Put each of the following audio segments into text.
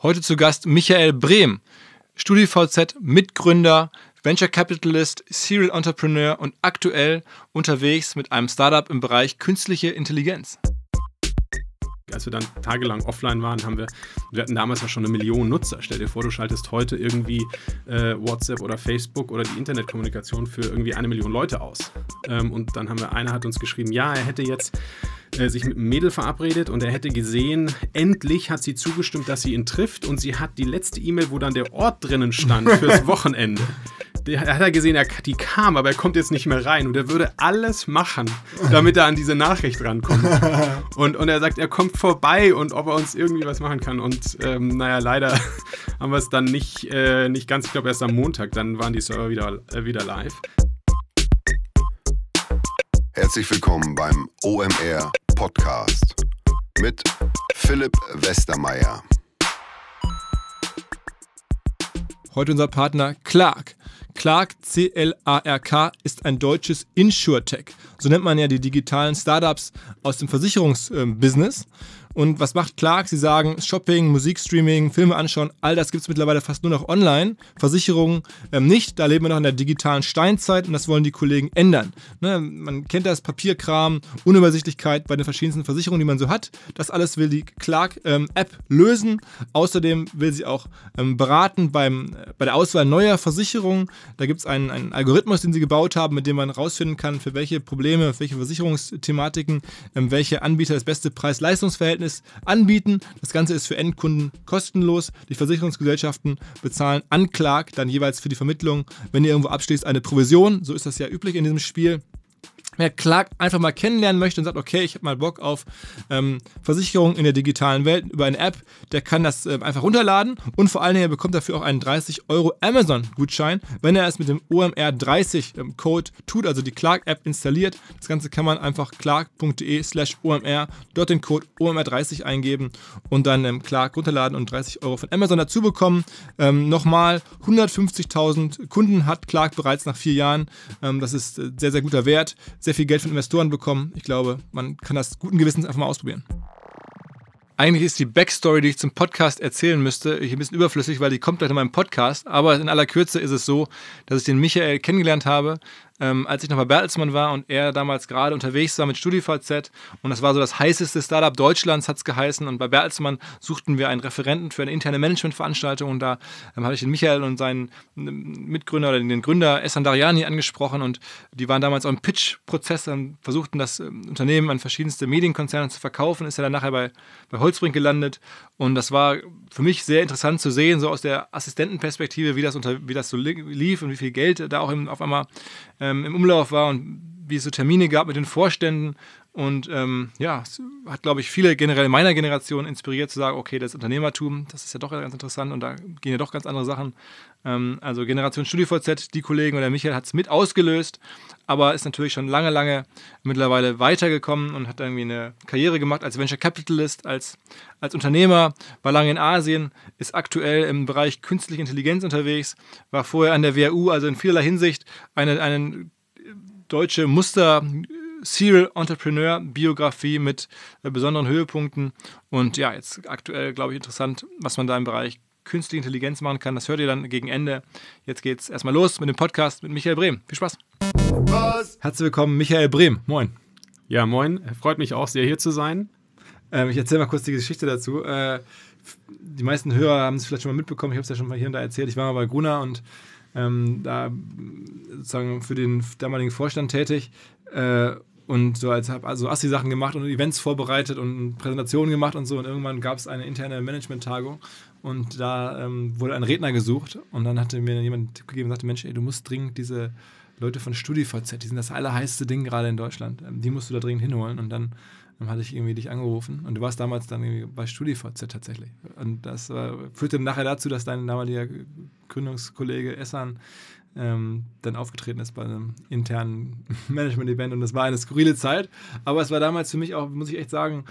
Heute zu Gast Michael Brehm, StudiVZ, Mitgründer, Venture Capitalist, Serial Entrepreneur und aktuell unterwegs mit einem Startup im Bereich künstliche Intelligenz. Als wir dann tagelang offline waren, wir hatten damals ja schon 1 Million Nutzer. Stell dir vor, du schaltest heute irgendwie WhatsApp oder Facebook oder die Internetkommunikation für irgendwie 1 Million Leute aus. Und dann einer hat uns geschrieben, ja, er hätte jetzt sich mit einem Mädel verabredet und er hätte gesehen, endlich hat sie zugestimmt, dass sie ihn trifft und sie hat die letzte E-Mail, wo dann der Ort drinnen stand fürs Wochenende. Er hat gesehen, die kam, aber er kommt jetzt nicht mehr rein und er würde alles machen, damit er an diese Nachricht rankommt. Und er sagt, er kommt vorbei und ob er uns irgendwie was machen kann. Und leider haben wir es dann nicht ganz, ich glaube erst am Montag, dann waren die Server wieder live. Herzlich willkommen beim OMR Podcast mit Philipp Westermeier. Heute unser Partner Clark. Clark, C-L-A-R-K, ist ein deutsches Insurtech. So nennt man ja die digitalen Startups aus dem Versicherungsbusiness. Und was macht Clark? Sie sagen, Shopping, Musikstreaming, Filme anschauen, all das gibt es mittlerweile fast nur noch online. Versicherungen nicht, da leben wir noch in der digitalen Steinzeit und das wollen die Kollegen ändern. Ne, man kennt das, Papierkram, Unübersichtlichkeit bei den verschiedensten Versicherungen, die man so hat. Das alles will die Clark-App lösen. Außerdem will sie auch beraten bei der Auswahl neuer Versicherungen. Da gibt es einen Algorithmus, den sie gebaut haben, mit dem man herausfinden kann, für welche Probleme, für welche Versicherungsthematiken, welche Anbieter das beste Preis-Leistungs-Verhältnis anbieten. Das Ganze ist für Endkunden kostenlos. Die Versicherungsgesellschaften bezahlen an Clark dann jeweils für die Vermittlung, wenn ihr irgendwo abschließt, eine Provision. So ist das ja üblich in diesem Spiel. Wer Clark einfach mal kennenlernen möchte und sagt, okay, ich habe mal Bock auf Versicherung in der digitalen Welt über eine App, der kann das einfach runterladen und vor allen Dingen bekommt dafür auch einen 30 € Amazon-Gutschein, wenn er es mit dem OMR30-Code tut, also die Clark-App installiert. Das Ganze kann man einfach clark.de/OMR, dort den Code OMR30 eingeben und dann Clark runterladen und 30 € von Amazon dazu bekommen. Nochmal, 150.000 Kunden hat Clark bereits nach 4 Jahren. Das ist sehr, sehr guter Wert. Sehr viel Geld von Investoren bekommen. Ich glaube, man kann das guten Gewissens einfach mal ausprobieren. Eigentlich ist die Backstory, die ich zum Podcast erzählen müsste, hier ein bisschen überflüssig, weil die kommt gleich in meinem Podcast. Aber in aller Kürze ist es so, dass ich den Michael kennengelernt habe, als ich noch bei Bertelsmann war und er damals gerade unterwegs war mit StudiVZ. Und das war so das heißeste Startup Deutschlands, hat es geheißen. Und bei Bertelsmann suchten wir einen Referenten für eine interne Managementveranstaltung. Und da habe ich den Michael und seinen Mitgründer oder den Gründer Ehsan Dariani angesprochen. Und die waren damals auch im Pitch-Prozess und versuchten das Unternehmen an verschiedenste Medienkonzerne zu verkaufen. Ist ja dann nachher bei Holzbrink gelandet. Und das war für mich sehr interessant zu sehen, so aus der Assistentenperspektive, wie das so lief und wie viel Geld da auch auf einmal im Umlauf war und wie es so Termine gab mit den Vorständen. Und es hat, glaube ich, viele generell meiner Generation inspiriert zu sagen, okay, das Unternehmertum, das ist ja doch ganz interessant und da gehen ja doch ganz andere Sachen. Also Generation StudiVZ, die Kollegen oder Michael hat es mit ausgelöst, aber ist natürlich schon lange mittlerweile weitergekommen und hat irgendwie eine Karriere gemacht als Venture Capitalist, als Unternehmer, war lange in Asien, ist aktuell im Bereich künstliche Intelligenz unterwegs, war vorher an der WHU, also in vielerlei Hinsicht eine deutsche Serial Entrepreneur Biografie mit besonderen Höhepunkten und ja, jetzt aktuell, glaube ich, interessant, was man da im Bereich künstliche Intelligenz machen kann. Das hört ihr dann gegen Ende. Jetzt geht's erstmal los mit dem Podcast mit Michael Brehm. Viel Spaß. Herzlich willkommen, Michael Brehm. Moin. Ja, moin. Freut mich auch sehr, hier zu sein. Ich erzähle mal kurz die Geschichte dazu. Die meisten Hörer haben es vielleicht schon mal mitbekommen. Ich habe es ja schon mal hier und da erzählt. Ich war mal bei Gruner und da sozusagen für den damaligen Vorstand tätig. Und so habe also Assi-Sachen gemacht und Events vorbereitet und Präsentationen gemacht und so. Und irgendwann gab es eine interne Management-Tagung und da wurde ein Redner gesucht. Und dann hatte mir jemand einen Tipp gegeben und sagte, Mensch, du musst dringend diese Leute von StudiVZ, die sind das allerheißeste Ding gerade in Deutschland, die musst du da dringend hinholen. Und dann hatte ich irgendwie dich angerufen und du warst damals dann irgendwie bei StudiVZ tatsächlich. Und das führte nachher dazu, dass dein damaliger Gründungskollege Ehsan dann aufgetreten ist bei einem internen Management-Event und das war eine skurrile Zeit, aber es war damals für mich auch, muss ich echt sagen,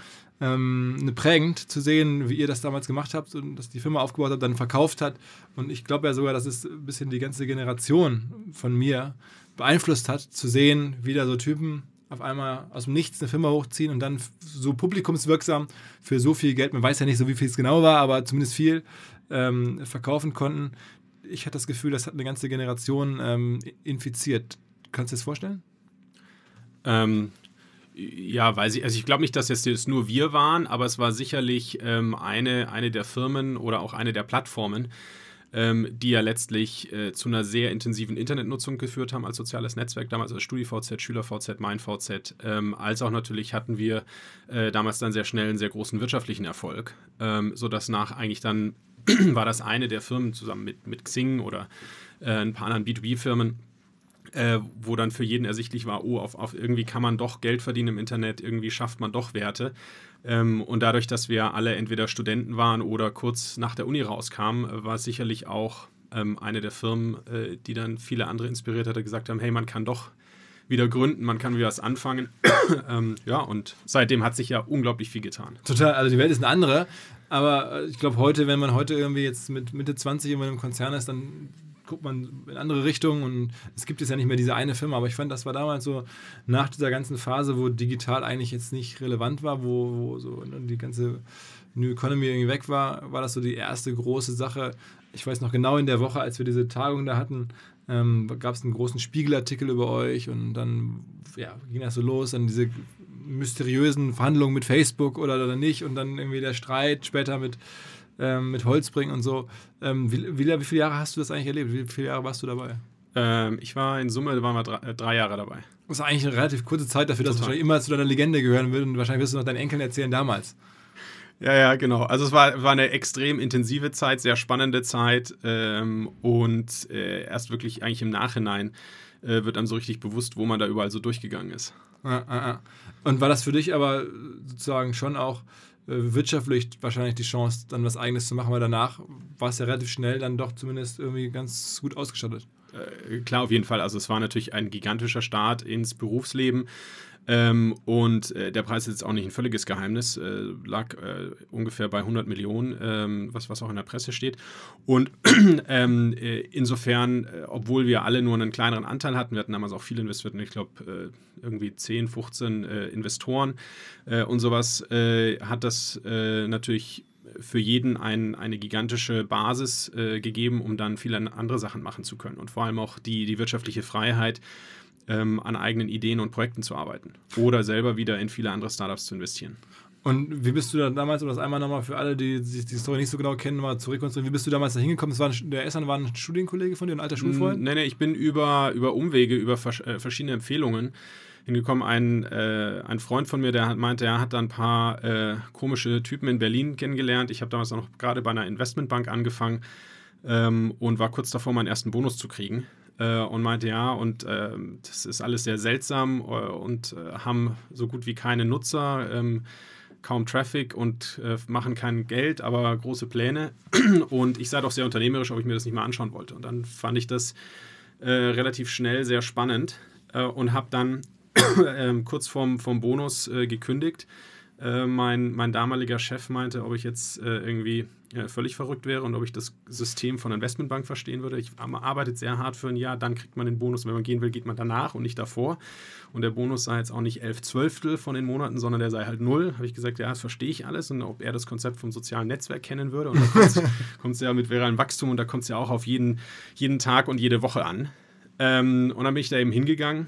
prägend zu sehen, wie ihr das damals gemacht habt und dass die Firma aufgebaut habt, dann verkauft hat und ich glaube ja sogar, dass es ein bisschen die ganze Generation von mir beeinflusst hat, zu sehen, wie da so Typen auf einmal aus dem Nichts eine Firma hochziehen und dann so publikumswirksam für so viel Geld, man weiß ja nicht so, wie viel es genau war, aber zumindest viel verkaufen konnten. Ich hatte das Gefühl, das hat eine ganze Generation infiziert. Kannst du dir das vorstellen? Ja, ich glaube nicht, dass es nur wir waren, aber es war sicherlich eine der Firmen oder auch eine der Plattformen, die ja letztlich zu einer sehr intensiven Internetnutzung geführt haben als soziales Netzwerk, damals als StudiVZ, SchülerVZ, MeinVZ, als auch natürlich hatten wir damals dann sehr schnell einen sehr großen wirtschaftlichen Erfolg, sodass eigentlich dann war das eine der Firmen zusammen mit Xing oder ein paar anderen B2B-Firmen, wo dann für jeden ersichtlich war, auf irgendwie kann man doch Geld verdienen im Internet, irgendwie schafft man doch Werte. Und dadurch, dass wir alle entweder Studenten waren oder kurz nach der Uni rauskamen, war es sicherlich auch eine der Firmen, die dann viele andere inspiriert hat, die gesagt haben, hey, man kann doch wieder gründen, man kann wieder was anfangen. Ja, und seitdem hat sich ja unglaublich viel getan. Total, also die Welt ist eine andere, aber ich glaube heute, wenn man heute irgendwie jetzt mit Mitte 20 in einem Konzern ist, dann guckt man in andere Richtungen und es gibt jetzt ja nicht mehr diese eine Firma, aber ich fand, das war damals so nach dieser ganzen Phase, wo digital eigentlich jetzt nicht relevant war, wo so die ganze New Economy irgendwie weg war das so die erste große Sache. Ich weiß noch genau, in der Woche, als wir diese Tagung da hatten, gab es einen großen Spiegelartikel über euch und dann ging das so los, dann diese mysteriösen Verhandlungen mit Facebook oder nicht und dann irgendwie der Streit später mit Holzbring und so. Wie viele Jahre hast du das eigentlich erlebt? Wie viele Jahre warst du dabei? Ich war in Summe, waren wir 3 Jahre dabei. Das ist eigentlich eine relativ kurze Zeit dafür, dass es wahrscheinlich immer zu deiner Legende gehören wird und wahrscheinlich wirst du noch deinen Enkeln erzählen damals. Ja, genau. Also es war eine extrem intensive Zeit, sehr spannende Zeit und erst wirklich eigentlich im Nachhinein wird einem so richtig bewusst, wo man da überall so durchgegangen ist. Und war das für dich aber sozusagen schon auch wirtschaftlich wahrscheinlich die Chance, dann was Eigenes zu machen, weil danach war es ja relativ schnell dann doch zumindest irgendwie ganz gut ausgestattet? Klar, auf jeden Fall. Also es war natürlich ein gigantischer Start ins Berufsleben. Und der Preis ist jetzt auch nicht ein völliges Geheimnis, lag ungefähr bei 100 Millionen, was auch in der Presse steht. Und insofern, obwohl wir alle nur einen kleineren Anteil hatten, wir hatten damals auch viele Investoren, ich glaube irgendwie 10, 15 Investoren und sowas, hat das natürlich für jeden eine gigantische Basis gegeben, um dann viele andere Sachen machen zu können. Und vor allem auch die wirtschaftliche Freiheit, an eigenen Ideen und Projekten zu arbeiten oder selber wieder in viele andere Startups zu investieren. Und wie bist du da damals, um das einmal nochmal für alle, die die Story nicht so genau kennen, mal zu rekonstruieren, wie bist du damals da hingekommen? Der Essan war ein Studienkollege von dir, ein alter Schulfreund? Nee, ich bin über Umwege, über verschiedene Empfehlungen hingekommen. Ein Freund von mir, der meinte, er hat da ein paar komische Typen in Berlin kennengelernt. Ich habe damals noch gerade bei einer Investmentbank angefangen und war kurz davor, meinen ersten Bonus zu kriegen. Und meinte, das ist alles sehr seltsam und haben so gut wie keine Nutzer, kaum Traffic und machen kein Geld, aber große Pläne. Und ich sei doch sehr unternehmerisch, ob ich mir das nicht mal anschauen wollte. Und dann fand ich das relativ schnell sehr spannend und habe dann kurz vorm Bonus gekündigt. Mein damaliger Chef meinte, ob ich jetzt irgendwie völlig verrückt wäre und ob ich das System von Investmentbank verstehen würde. Man arbeitet sehr hart für ein Jahr, dann kriegt man den Bonus. Wenn man gehen will, geht man danach und nicht davor. Und der Bonus sei jetzt auch nicht 11/12 von den Monaten, sondern der sei halt 0. Habe ich gesagt, ja, das verstehe ich alles. Und ob er das Konzept vom sozialen Netzwerk kennen würde. Und da kommt es ja mit viralem Wachstum und da kommt es ja auch auf jeden Tag und jede Woche an. Und dann bin ich da eben hingegangen.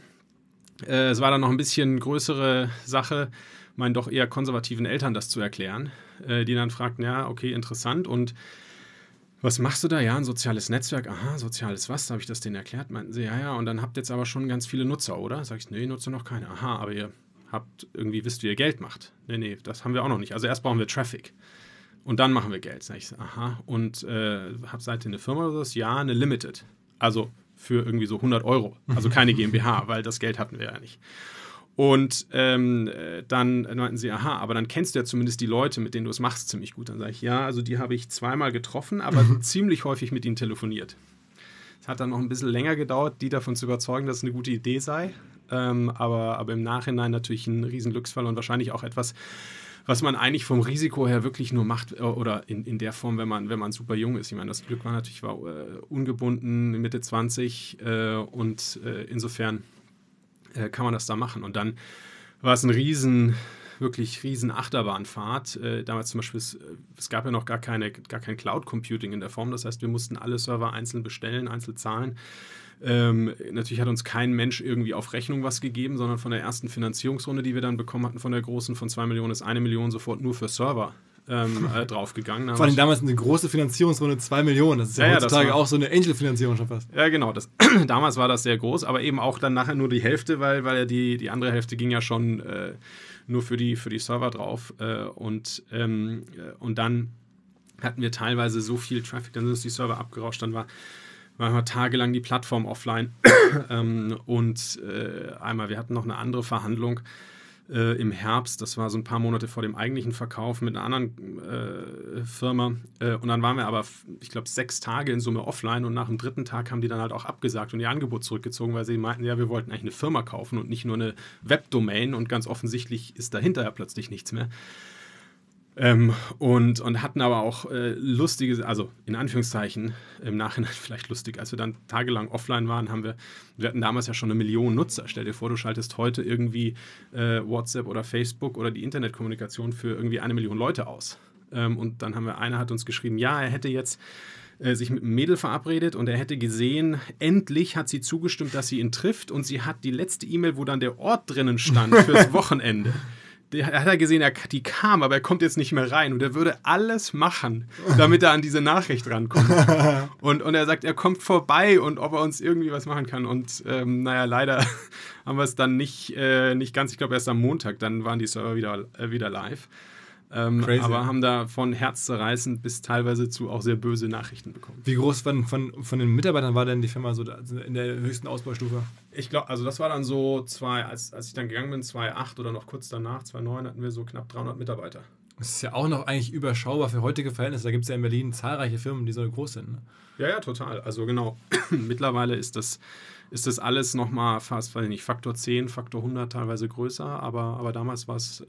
Es war dann noch ein bisschen größere Sache, meinen doch eher konservativen Eltern das zu erklären, die dann fragten, ja, okay, interessant, und was machst du da? Ja, ein soziales Netzwerk. Aha, soziales was? Da habe ich das denen erklärt. Meinten sie, ja, und dann habt ihr jetzt aber schon ganz viele Nutzer, oder? Sag ich, nee, nutze noch keine. Aha, aber ihr wisst, wie ihr Geld macht. Nee, das haben wir auch noch nicht. Also erst brauchen wir Traffic und dann machen wir Geld. Sag ich, aha, und seid ihr eine Firma oder so? Ja, eine Limited. Also für irgendwie so 100 €. Also keine GmbH, weil das Geld hatten wir ja nicht. Und dann meinten sie, aha, aber dann kennst du ja zumindest die Leute, mit denen du es machst, ziemlich gut. Dann sage ich, ja, also die habe ich zweimal getroffen, aber ziemlich häufig mit ihnen telefoniert. Es hat dann noch ein bisschen länger gedauert, die davon zu überzeugen, dass es eine gute Idee sei. Aber im Nachhinein natürlich ein riesen Glücksfall und wahrscheinlich auch etwas, was man eigentlich vom Risiko her wirklich nur macht oder in der Form, wenn man super jung ist. Ich meine, das Glück war ungebunden, Mitte 20 und insofern kann man das da machen. Und dann war es wirklich riesen Achterbahnfahrt. Damals zum Beispiel, es gab ja noch gar kein Cloud-Computing in der Form. Das heißt, wir mussten alle Server einzeln bestellen, einzeln zahlen. Natürlich hat uns kein Mensch irgendwie auf Rechnung was gegeben, sondern von der ersten Finanzierungsrunde, die wir dann bekommen hatten, von der großen, von 2 Millionen, ist 1 Million sofort nur für Server draufgegangen. Vor allem damals eine große Finanzierungsrunde, 2 Millionen. Das ist ja heutzutage auch so eine Angel-Finanzierung schon fast. Ja, genau. Damals war das sehr groß, aber eben auch dann nachher nur die Hälfte, weil ja die andere Hälfte ging ja schon nur für die Server drauf. Und dann hatten wir teilweise so viel Traffic, dann sind uns die Server abgerauscht, dann war tagelang die Plattform offline. Einmal, wir hatten noch eine andere Verhandlung im Herbst, das war so ein paar Monate vor dem eigentlichen Verkauf mit einer anderen Firma. Und dann waren wir aber, ich glaube, 6 Tage in Summe offline und nach dem 3. Tag haben die dann halt auch abgesagt und ihr Angebot zurückgezogen, weil sie meinten, ja, wir wollten eigentlich eine Firma kaufen und nicht nur eine Webdomain und ganz offensichtlich ist dahinter ja plötzlich nichts mehr. Und hatten aber auch lustige, also in Anführungszeichen, im Nachhinein vielleicht lustig, als wir dann tagelang offline waren, wir hatten damals ja schon 1 Million Nutzer. Stell dir vor, du schaltest heute irgendwie WhatsApp oder Facebook oder die Internetkommunikation für irgendwie 1 Million Leute aus. Und dann einer hat uns geschrieben, ja, er hätte jetzt sich mit einem Mädel verabredet und er hätte gesehen, endlich hat sie zugestimmt, dass sie ihn trifft und sie hat die letzte E-Mail, wo dann der Ort drinnen stand fürs Wochenende. Er hat gesehen, die kam, aber er kommt jetzt nicht mehr rein. Und er würde alles machen, damit er an diese Nachricht rankommt. Und er sagt, er kommt vorbei und ob er uns irgendwie was machen kann. Und leider haben wir es dann nicht ganz. Ich glaube, erst am Montag, dann waren die Server wieder live. Aber haben da von herzzerreißend bis teilweise zu auch sehr böse Nachrichten bekommen. Wie groß von den Mitarbeitern war denn die Firma so in der höchsten Ausbaustufe? Ich glaube, also das war dann so als ich dann gegangen bin, 2008 oder noch kurz danach, 2009, hatten wir so knapp 300 Mitarbeiter. Das ist ja auch noch eigentlich überschaubar für heutige Verhältnisse. Da gibt es ja in Berlin zahlreiche Firmen, die so groß sind. Ne? Ja, total. Also genau, mittlerweile ist das alles nochmal fast, weiß ich nicht, Faktor 10, Faktor 100 teilweise größer, aber damals war es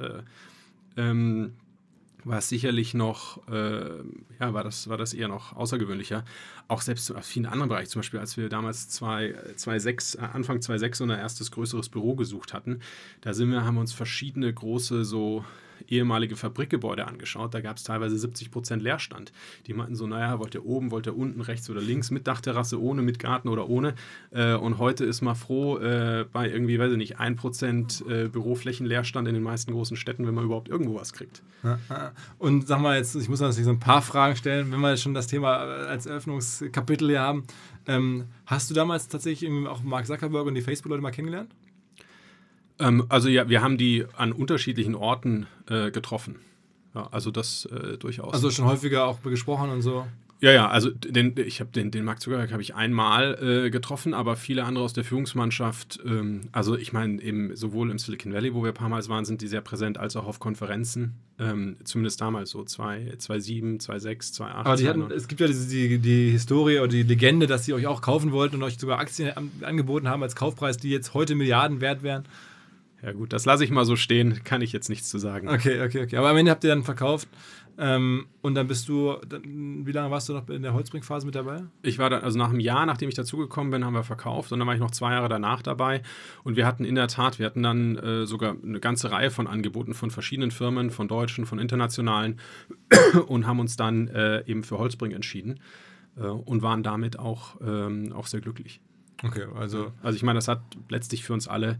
sicherlich noch, war das eher noch außergewöhnlicher. Auch selbst aus vielen anderen Bereichen, zum Beispiel als wir damals Anfang 2006 so ein erstes größeres Büro gesucht hatten, haben wir uns verschiedene große so ehemalige Fabrikgebäude angeschaut. Da gab es teilweise 70% Leerstand. Die meinten so, wollt ihr oben, wollt ihr unten, rechts oder links, mit Dachterrasse, ohne, mit Garten oder ohne. Und heute ist man froh, bei irgendwie, weiß ich nicht, 1% Büroflächenleerstand in den meisten großen Städten, wenn man überhaupt irgendwo was kriegt. Und sag mal jetzt, ich muss natürlich so ein paar Fragen stellen, wenn wir jetzt schon das Thema als Eröffnungskapitel hier haben. Hast du damals tatsächlich irgendwie auch Mark Zuckerberg und die Facebook-Leute mal kennengelernt? Also ja, wir haben die an unterschiedlichen Orten getroffen. Ja, also das durchaus. Also schon häufiger auch gesprochen und so? Ja, also den Mark Zuckerberg habe ich einmal getroffen, aber viele andere aus der Führungsmannschaft, also ich meine, sowohl im Silicon Valley, wo wir ein paar Mal waren, sind die sehr präsent, als auch auf Konferenzen, zumindest damals so 2007, 2006, 2008. Aber es gibt ja die Historie oder die Legende, dass sie euch auch kaufen wollten und euch sogar Aktien angeboten haben als Kaufpreis, die jetzt heute Milliarden wert wären. Ja gut, das lasse ich mal so stehen, kann ich jetzt nichts zu sagen. Okay. Aber am Ende habt ihr dann verkauft und dann wie lange warst du noch in der Holzbrink-Phase mit dabei? Ich war dann, also nach einem Jahr, nachdem ich dazugekommen bin, haben wir verkauft und dann war ich noch 2 Jahre danach dabei und wir hatten dann sogar eine ganze Reihe von Angeboten von verschiedenen Firmen, von deutschen, von internationalen und haben uns dann eben für Holzbrink entschieden und waren damit auch sehr glücklich. Okay, also ich meine, das hat letztlich für uns alle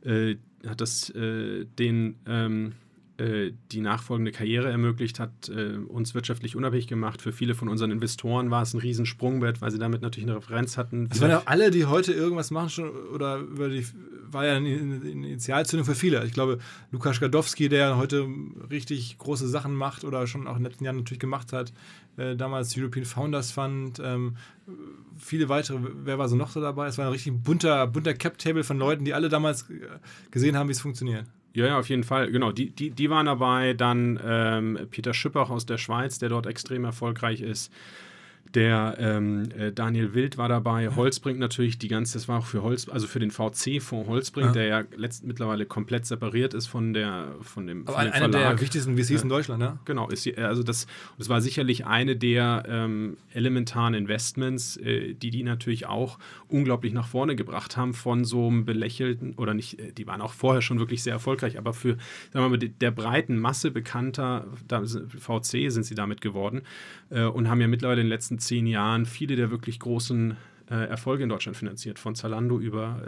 die nachfolgende Karriere ermöglicht, hat uns wirtschaftlich unabhängig gemacht. Für viele von unseren Investoren war es ein Riesensprungbrett, weil sie damit natürlich eine Referenz hatten. Das waren ja auch alle, die heute irgendwas machen schon, war ja eine Initialzündung für viele. Ich glaube, Lukas Gadowski, der heute richtig große Sachen macht oder schon auch in den letzten Jahren natürlich gemacht hat, damals European Founders Fund, viele weitere, wer war so noch so dabei? Es war ein richtig bunter Cap-Table von Leuten, die alle damals gesehen haben, wie es funktioniert. Ja, auf jeden Fall. Genau, die waren dabei. Dann Peter Schippach aus der Schweiz, der dort extrem erfolgreich ist. Der Daniel Wild war dabei, Holzbrink natürlich, das war auch für für den VC-Fonds Holzbrink, der ja mittlerweile komplett separiert ist von dem einer Verlag. der wichtigsten VCs in Deutschland, ne? Genau, das war sicherlich eine der elementaren Investments, die natürlich auch unglaublich nach vorne gebracht haben von so einem belächelten, oder nicht, die waren auch vorher schon wirklich sehr erfolgreich, aber für, sagen wir mal, der breiten Masse bekannter VC sind sie damit geworden und haben ja mittlerweile in den letzten 10 Jahren viele der wirklich großen Erfolge in Deutschland finanziert, von Zalando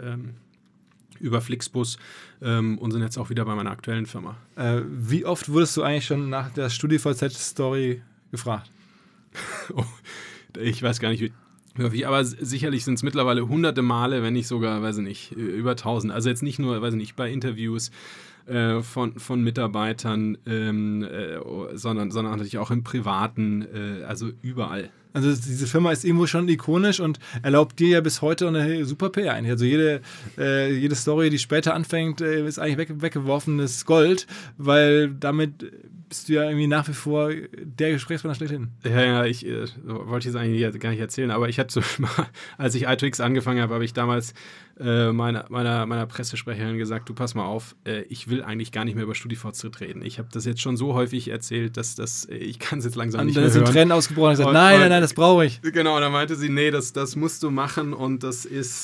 über Flixbus und sind jetzt auch wieder bei meiner aktuellen Firma. Wie oft wurdest du eigentlich schon nach der StudiVZ-Story gefragt? Oh, ich weiß gar nicht, wie häufig, aber sicherlich sind es mittlerweile hunderte Male, wenn nicht sogar, weiß ich nicht, über 1000. Also jetzt nicht nur, weiß ich nicht, bei Interviews von Mitarbeitern, sondern natürlich auch im Privaten, also überall. Also diese Firma ist irgendwo schon ikonisch und erlaubt dir ja bis heute eine super PR eigentlich. Also jede Story, die später anfängt, ist eigentlich weggeworfenes Gold, weil damit bist du ja irgendwie nach wie vor der Gesprächspartner schlechthin. Ja, ich wollte jetzt eigentlich gar nicht erzählen, aber ich hatte so mal, als ich iTwix angefangen habe ich damals meiner Pressesprecherin gesagt, du pass mal auf, ich will eigentlich gar nicht mehr über StudiVZ reden. Ich habe das jetzt schon so häufig erzählt, dass ich kann es jetzt langsam nicht mehr hören. Und dann ist Tränen ausgebrochen und gesagt, nein, das brauche ich. Genau, und dann meinte sie, nee, das musst du machen und das ist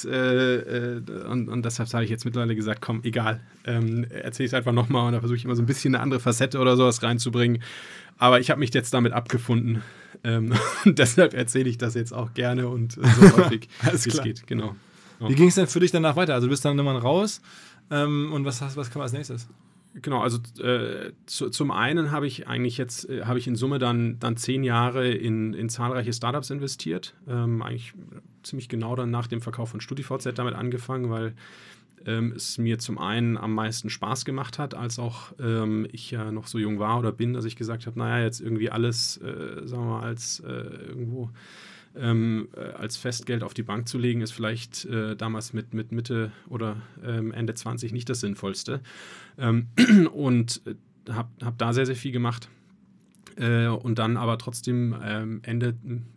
und deshalb habe ich jetzt mittlerweile gesagt, komm, egal, erzähle ich es einfach nochmal und da versuche ich immer so ein bisschen eine andere Facette oder sowas reinzubringen. Aber ich habe mich jetzt damit abgefunden und deshalb erzähle ich das jetzt auch gerne und so häufig wie es geht, genau. Wie ging es denn für dich danach weiter? Also du bist dann nochmal raus und was kam als nächstes? Genau, also zum einen habe ich in Summe dann 10 Jahre in zahlreiche Startups investiert. Eigentlich ziemlich genau dann nach dem Verkauf von StudiVZ damit angefangen, weil es mir zum einen am meisten Spaß gemacht hat, als auch ich ja noch so jung war oder bin, dass ich gesagt habe, naja, jetzt irgendwie alles, sagen wir mal, als irgendwo als Festgeld auf die Bank zu legen, ist vielleicht damals mit Mitte oder Ende 20 nicht das Sinnvollste. Und habe da sehr, sehr viel gemacht. Und dann aber trotzdem Ende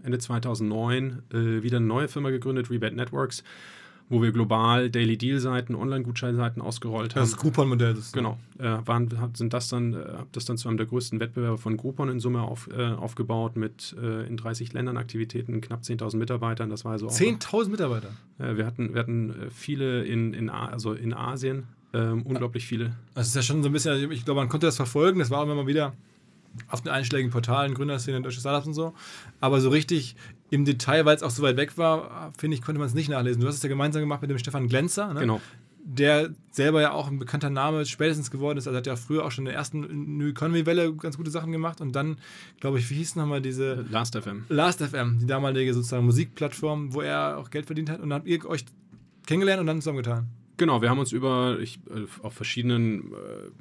2009 wieder eine neue Firma gegründet, Rebate Networks, wo wir global Daily Deal-Seiten, Online-Gutscheinseiten ausgerollt haben. Das Groupon-Modell. Genau. Habe das dann zu einem der größten Wettbewerber von Groupon in Summe aufgebaut mit in 30 Ländern Aktivitäten, knapp 10.000 Mitarbeitern. Das war also 10.000 Mitarbeiter? Wir hatten viele in Asien, unglaublich viele. Das ist ja schon so ein bisschen, ich glaube, man konnte das verfolgen. Das war immer mal wieder auf den einschlägigen Portalen, Gründerszene, deutsche Startups und so. Aber so richtig im Detail, weil es auch so weit weg war, finde ich, konnte man es nicht nachlesen. Du hast es ja gemeinsam gemacht mit dem Stefan Glänzer, ne? Genau. Der selber ja auch ein bekannter Name spätestens geworden ist. Also hat ja früher auch schon in der ersten New Economy-Welle ganz gute Sachen gemacht. Und dann, glaube ich, wie hieß nochmal diese... Last.fm, die damalige sozusagen Musikplattform, wo er auch Geld verdient hat. Und dann habt ihr euch kennengelernt und dann zusammengetan. Genau, wir haben uns auf verschiedenen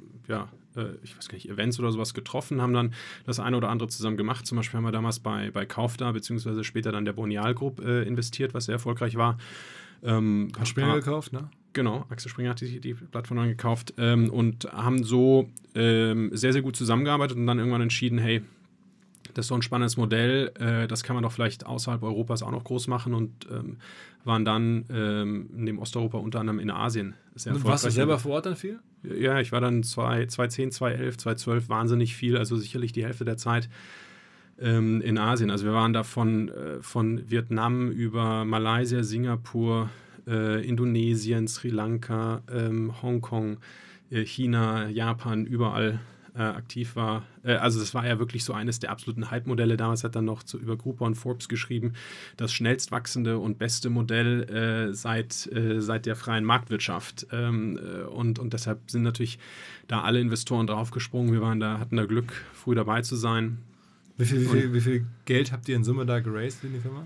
ich weiß gar nicht, Events oder sowas getroffen, haben dann das eine oder andere zusammen gemacht. Zum Beispiel haben wir damals bei Kaufda, beziehungsweise später dann der Bonial Group investiert, was sehr erfolgreich war. Hat Springer gekauft, ne? Genau, Axel Springer hat die Plattform dann gekauft und haben so sehr, sehr gut zusammengearbeitet und dann irgendwann entschieden, hey, das ist so ein spannendes Modell, das kann man doch vielleicht außerhalb Europas auch noch groß machen und waren dann neben Osteuropa unter anderem in Asien sehr erfolgreich. Warst du selber vor Ort dann viel? Ja, ich war dann 2010, 2011, 2012 wahnsinnig viel, also sicherlich die Hälfte der Zeit in Asien. Also wir waren da von Vietnam über Malaysia, Singapur, Indonesien, Sri Lanka, Hongkong, China, Japan, überall aktiv war. Also das war ja wirklich so eines der absoluten Hype-Modelle. Damals hat dann noch über Groupon Forbes geschrieben, das schnellst wachsende und beste Modell seit der freien Marktwirtschaft. Und deshalb sind natürlich da alle Investoren draufgesprungen. Wir hatten da Glück, früh dabei zu sein. Wie viel Geld habt ihr in Summe da geraced in die Firma?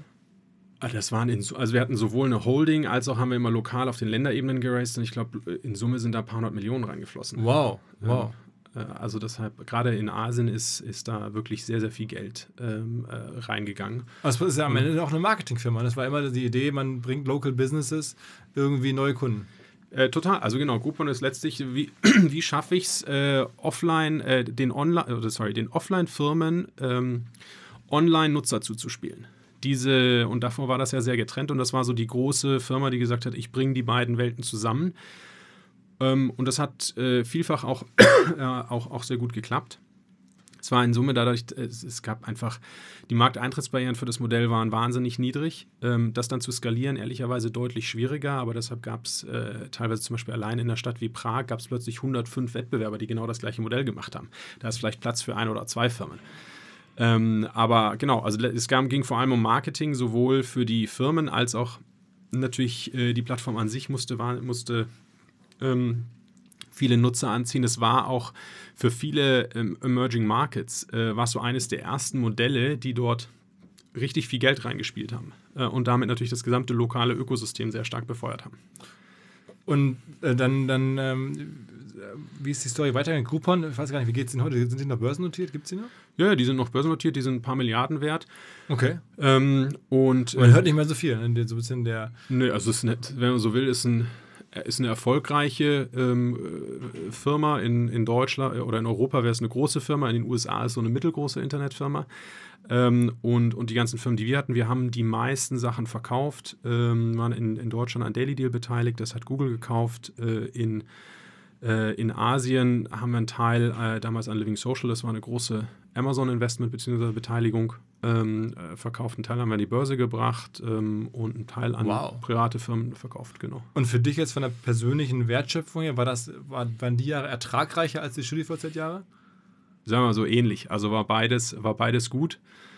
Wir hatten sowohl eine Holding, als auch haben wir immer lokal auf den Länderebenen geraced. Und ich glaube, in Summe sind da ein paar hundert Millionen reingeflossen. Wow. Also deshalb, gerade in Asien ist da wirklich sehr, sehr viel Geld reingegangen. Also das ist ja am Ende auch eine Marketingfirma. Das war immer die Idee, man bringt Local Businesses irgendwie neue Kunden. Total, also genau, Groupon ist letztlich, wie schaffe ich es, den Offline-Firmen Online-Nutzer zuzuspielen, und davor war das ja sehr getrennt und das war so die große Firma, die gesagt hat, ich bringe die beiden Welten zusammen. Und das hat vielfach auch sehr gut geklappt. Es war in Summe dadurch, es gab einfach, die Markteintrittsbarrieren für das Modell waren wahnsinnig niedrig. Das dann zu skalieren, ehrlicherweise deutlich schwieriger, aber deshalb gab es teilweise zum Beispiel allein in einer Stadt wie Prag gab es plötzlich 105 Wettbewerber, die genau das gleiche Modell gemacht haben. Da ist vielleicht Platz für 1 oder 2 Firmen. Aber genau, also ging vor allem um Marketing, sowohl für die Firmen als auch natürlich die Plattform an sich musste viele Nutzer anziehen. Es war auch für viele Emerging Markets war so eines der ersten Modelle, die dort richtig viel Geld reingespielt haben und damit natürlich das gesamte lokale Ökosystem sehr stark befeuert haben. Und wie ist die Story weitergegangen? Groupon, ich weiß gar nicht, wie geht es denn heute? Sind die noch börsennotiert? Gibt es die noch? Ja, die sind noch börsennotiert, die sind ein paar Milliarden wert. Okay. Und man hört nicht mehr so viel. Ne? So ein bisschen der. Nö, also es ist wenn man so will, ist eine erfolgreiche Firma in Deutschland oder in Europa wäre es eine große Firma, in den USA ist es so eine mittelgroße Internetfirma. Und die ganzen Firmen, die wir hatten, wir haben die meisten Sachen verkauft, waren in Deutschland an Daily Deal beteiligt, das hat Google gekauft. In Asien haben wir einen Teil damals an Living Social, das war eine große Amazon-Investment bzw. Beteiligung, verkauft. Einen Teil haben wir an die Börse gebracht und einen Teil an private Firmen verkauft, genau. Und für dich jetzt von der persönlichen Wertschöpfung her, waren die Jahre ertragreicher als die StudiVZ-Jahre? Sagen wir mal so ähnlich. Also war beides gut.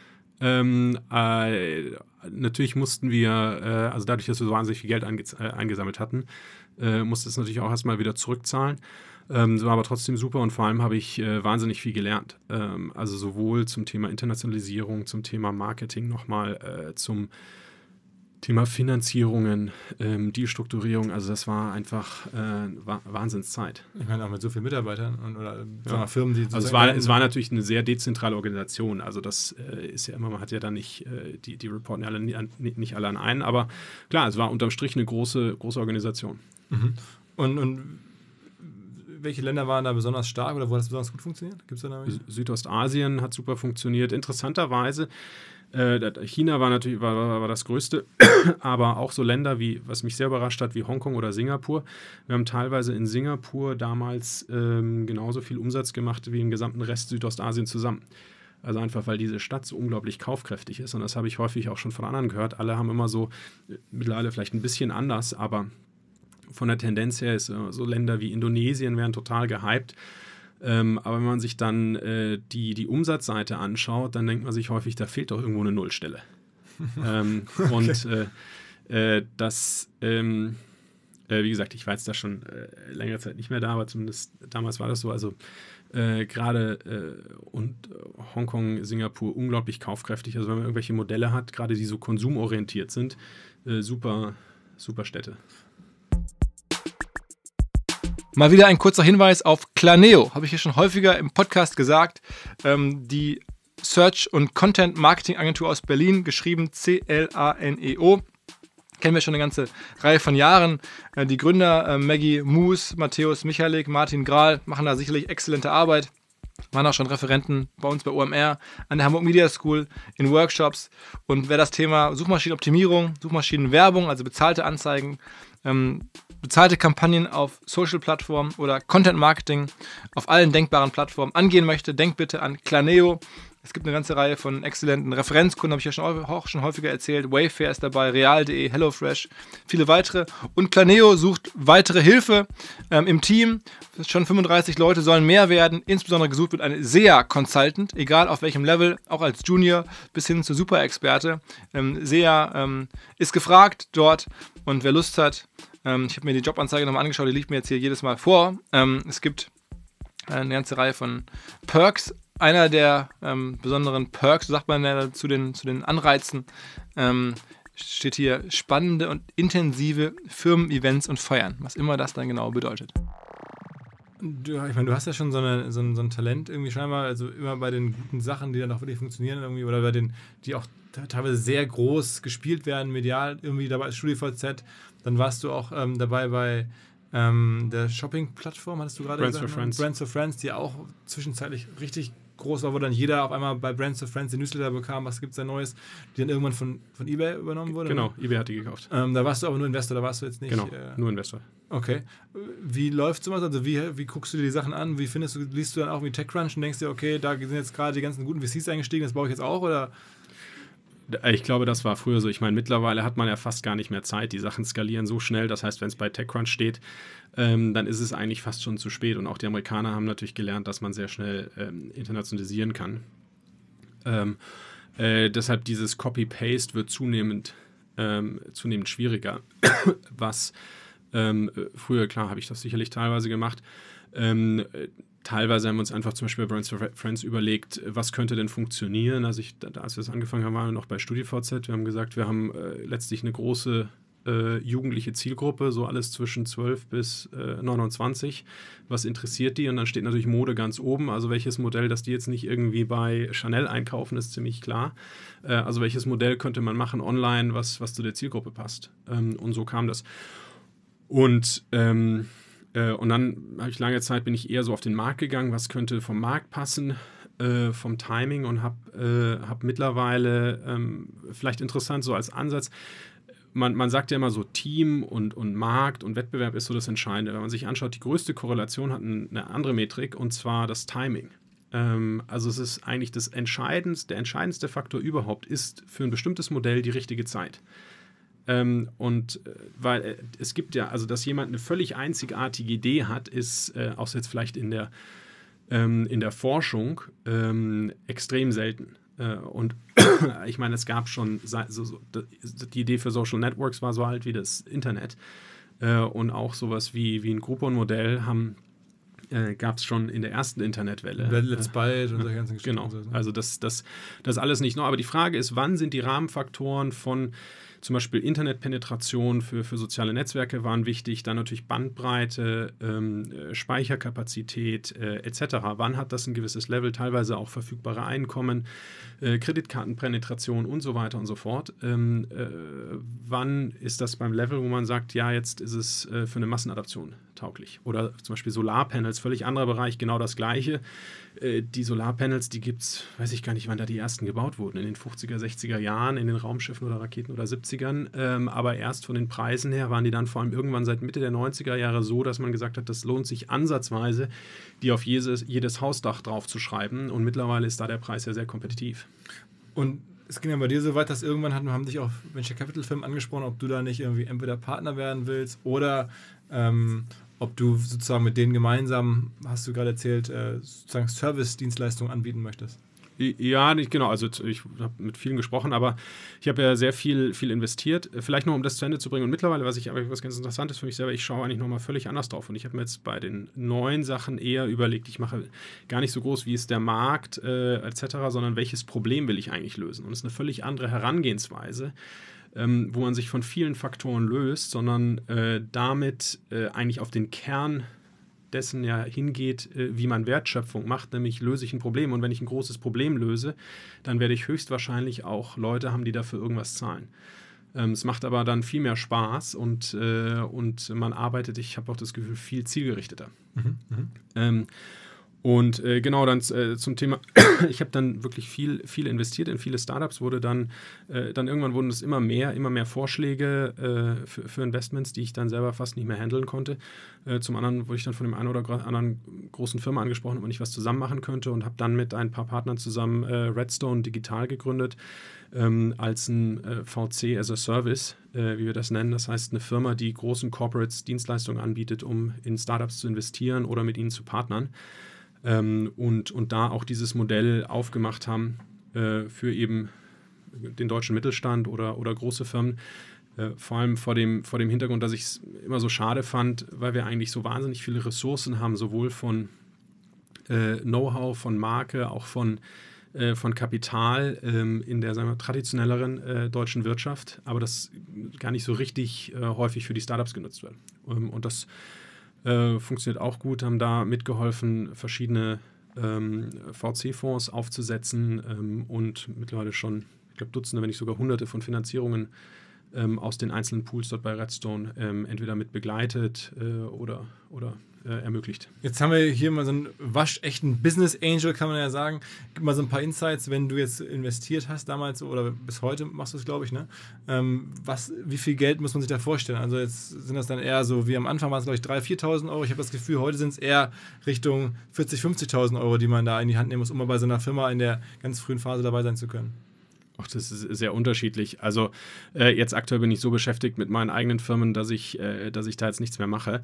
Natürlich mussten wir, also dadurch, dass wir so wahnsinnig viel Geld eingesammelt hatten, musste es natürlich auch erstmal wieder zurückzahlen. Es war aber trotzdem super und vor allem habe ich wahnsinnig viel gelernt. Also sowohl zum Thema Internationalisierung, zum Thema Marketing nochmal, zum Thema Finanzierungen, Dealstrukturierung, also das war einfach Wahnsinnszeit. Ich meine auch mit so vielen Mitarbeitern oder Firmen, die... Also es war natürlich eine sehr dezentrale Organisation, also das ist ja immer, man hat ja dann nicht, die reporten ja nicht alle an einen, aber klar, es war unterm Strich eine große Organisation. Mhm. Und welche Länder waren da besonders stark oder wo hat das besonders gut funktioniert? Gibt's da Südostasien hat super funktioniert. Interessanterweise, China war das Größte, aber auch so Länder wie, was mich sehr überrascht hat, wie Hongkong oder Singapur. Wir haben teilweise in Singapur damals genauso viel Umsatz gemacht wie im gesamten Rest Südostasien zusammen. Also einfach, weil diese Stadt so unglaublich kaufkräftig ist. Und das habe ich häufig auch schon von anderen gehört. Alle haben immer so, mittlerweile vielleicht ein bisschen anders, aber von der Tendenz her ist so Länder wie Indonesien werden total gehypt. Aber wenn man sich dann die Umsatzseite anschaut, dann denkt man sich häufig, da fehlt doch irgendwo eine Nullstelle. Okay. Und wie gesagt, ich war jetzt da schon längere Zeit nicht mehr da, aber zumindest damals war das so. Also gerade und Hongkong, Singapur unglaublich kaufkräftig. Also wenn man irgendwelche Modelle hat, gerade die so konsumorientiert sind, super Städte. Mal wieder ein kurzer Hinweis auf Claneo. Habe ich hier schon häufiger im Podcast gesagt. Die Search- und Content-Marketing-Agentur aus Berlin, geschrieben CLANEO. Kennen wir schon eine ganze Reihe von Jahren. Die Gründer Maggie Moos, Matthäus Michalik, Martin Grahl machen da sicherlich exzellente Arbeit. Waren auch schon Referenten bei uns bei OMR, an der Hamburg Media School, in Workshops. Und wer das Thema Suchmaschinenoptimierung, Suchmaschinenwerbung, also bezahlte Anzeigen, bezahlte Kampagnen auf Social-Plattformen oder Content-Marketing auf allen denkbaren Plattformen angehen möchte, denkt bitte an Claneo. Es gibt eine ganze Reihe von exzellenten Referenzkunden, habe ich ja schon häufiger erzählt. Wayfair ist dabei, Real.de, HelloFresh, viele weitere. Und Claneo sucht weitere Hilfe im Team. Schon 35 Leute sollen mehr werden. Insbesondere gesucht wird ein SEA-Consultant, egal auf welchem Level, auch als Junior bis hin zu Super-Experte. SEA ist gefragt dort und wer Lust hat, ich habe mir die Jobanzeige nochmal angeschaut, die liegt mir jetzt hier jedes Mal vor. Es gibt eine ganze Reihe von Perks. Einer der besonderen Perks, so sagt man ja zu den Anreizen, steht hier spannende und intensive Firmen-Events und Feiern, was immer das dann genau bedeutet. Ich meine, du hast ja schon so ein Talent irgendwie scheinbar, also immer bei den guten Sachen, die dann auch wirklich funktionieren irgendwie oder bei den, die auch teilweise sehr groß gespielt werden, medial irgendwie dabei ist StudiVZ. Dann warst du auch dabei bei der Shopping-Plattform, hattest du gerade gesagt? Brands for Friends. Brands for Friends, die auch zwischenzeitlich richtig groß war, wo dann jeder auf einmal bei Brands to Friends den Newsletter bekam, was gibt es da Neues, die dann irgendwann von eBay übernommen wurde? Genau, ne? eBay hat die gekauft. Da warst du aber nur Investor, da warst du jetzt nicht... Genau, nur Investor. Okay. Wie läuft sowas? Also wie guckst du dir die Sachen an? Wie findest du, liest du dann auch wie TechCrunch und denkst dir, okay, da sind jetzt gerade die ganzen guten VCs eingestiegen, das baue ich jetzt auch, oder... Ich glaube, das war früher so. Ich meine, mittlerweile hat man ja fast gar nicht mehr Zeit. Die Sachen skalieren so schnell. Das heißt, wenn es bei TechCrunch steht, dann ist es eigentlich fast schon zu spät. Und auch die Amerikaner haben natürlich gelernt, dass man sehr schnell internationalisieren kann. Deshalb dieses Copy-Paste wird zunehmend schwieriger. Was früher, klar, habe ich das sicherlich teilweise gemacht. Teilweise haben wir uns einfach zum Beispiel bei Brands for Friends überlegt, was könnte denn funktionieren. Also als wir das angefangen haben, waren wir noch bei StudiVZ. Wir haben gesagt, wir haben letztlich eine große jugendliche Zielgruppe, so alles zwischen 12 bis 29. Was interessiert die? Und dann steht natürlich Mode ganz oben. Also welches Modell, dass die jetzt nicht irgendwie bei Chanel einkaufen, ist ziemlich klar. Also welches Modell könnte man machen online, was zu der Zielgruppe passt. Und so kam das. Und dann habe ich lange Zeit, bin ich eher so auf den Markt gegangen, was könnte vom Markt passen, vom Timing, und habe mittlerweile, vielleicht interessant so als Ansatz, man sagt ja immer so, Team und Markt und Wettbewerb ist so das Entscheidende. Wenn man sich anschaut, die größte Korrelation hat eine andere Metrik, und zwar das Timing. Also es ist eigentlich der entscheidendste Faktor überhaupt ist für ein bestimmtes Modell die richtige Zeit. Weil es gibt ja, also dass jemand eine völlig einzigartige Idee hat, ist, auch jetzt vielleicht in der Forschung, extrem selten. Und ich meine, es gab schon, die Idee für Social Networks war so alt wie das Internet. Und auch sowas wie ein Groupon-Modell gab es schon in der ersten Internetwelle. Let's Buy und solche ganzen Geschichten. Genau, also das alles nicht nur. Aber die Frage ist, wann sind die Rahmenfaktoren von zum Beispiel Internetpenetration für soziale Netzwerke waren wichtig, dann natürlich Bandbreite, Speicherkapazität etc. Wann hat das ein gewisses Level, teilweise auch verfügbare Einkommen, Kreditkartenpenetration und so weiter und so fort. Wann ist das beim Level, wo man sagt, ja, jetzt ist es für eine Massenadaption tauglich? Oder zum Beispiel Solarpanels, völlig anderer Bereich, genau das Gleiche. Die Solarpanels, die gibt es, weiß ich gar nicht, wann da die ersten gebaut wurden, in den 50er, 60er Jahren, in den Raumschiffen oder Raketen oder 70ern. Aber erst von den Preisen her waren die dann vor allem irgendwann seit Mitte der 90er Jahre so, dass man gesagt hat, das lohnt sich ansatzweise, die auf jedes Hausdach draufzuschreiben. Und mittlerweile ist da der Preis ja sehr kompetitiv. Und es ging ja bei dir so weit, dass irgendwann haben dich auch Venture Capital Firmen angesprochen, ob du da nicht irgendwie entweder Partner werden willst oder ob du sozusagen mit denen gemeinsam, hast du gerade erzählt, sozusagen Service-Dienstleistungen anbieten möchtest. Ja, nicht genau. Also ich habe mit vielen gesprochen, aber ich habe ja sehr viel investiert. Vielleicht nur, um das zu Ende zu bringen. Und mittlerweile, was ganz interessant ist für mich selber, ich schaue eigentlich nochmal völlig anders drauf. Und ich habe mir jetzt bei den neuen Sachen eher überlegt, ich mache gar nicht so groß, wie ist der Markt etc., sondern welches Problem will ich eigentlich lösen. Und es ist eine völlig andere Herangehensweise, wo man sich von vielen Faktoren löst, sondern damit eigentlich auf den Kern dessen ja hingeht, wie man Wertschöpfung macht, nämlich löse ich ein Problem, und wenn ich ein großes Problem löse, dann werde ich höchstwahrscheinlich auch Leute haben, die dafür irgendwas zahlen. Es macht aber dann viel mehr Spaß und man arbeitet, ich habe auch das Gefühl, viel zielgerichteter. Genau, dann zum Thema, ich habe dann wirklich viel investiert in viele Startups, dann irgendwann wurden es immer mehr Vorschläge für Investments, die ich dann selber fast nicht mehr handeln konnte. Zum anderen wurde ich dann von dem einen oder anderen großen Firma angesprochen, ob man nicht was zusammen machen könnte, und habe dann mit ein paar Partnern zusammen Redstone Digital gegründet, als ein VC as a Service, wie wir das nennen. Das heißt, eine Firma, die großen Corporates Dienstleistungen anbietet, um in Startups zu investieren oder mit ihnen zu partnern. Und da auch dieses Modell aufgemacht haben für eben den deutschen Mittelstand oder große Firmen, vor allem vor dem Hintergrund, dass ich es immer so schade fand, weil wir eigentlich so wahnsinnig viele Ressourcen haben, sowohl von Know-how, von Marke, auch von Kapital in der, sagen wir, traditionelleren deutschen Wirtschaft, aber das gar nicht so richtig häufig für die Startups genutzt wird. Und das funktioniert auch gut, haben da mitgeholfen, verschiedene VC-Fonds aufzusetzen und mittlerweile schon, ich glaube, Dutzende, wenn nicht sogar Hunderte von Finanzierungen aus den einzelnen Pools dort bei Redstone entweder mit begleitet oder ermöglicht. Jetzt haben wir hier mal so einen waschechten Business Angel, kann man ja sagen. Gib mal so ein paar Insights, wenn du jetzt investiert hast damals oder bis heute machst du es, glaube ich, ne? Wie viel Geld muss man sich da vorstellen? Also jetzt sind das dann eher so, wie am Anfang waren es, glaube ich, 3.000, 4.000 Euro. Ich habe das Gefühl, heute sind es eher Richtung 40.000, 50.000 Euro, die man da in die Hand nehmen muss, um mal bei so einer Firma in der ganz frühen Phase dabei sein zu können. Ach, das ist sehr unterschiedlich. Also jetzt aktuell bin ich so beschäftigt mit meinen eigenen Firmen, dass ich da jetzt nichts mehr mache.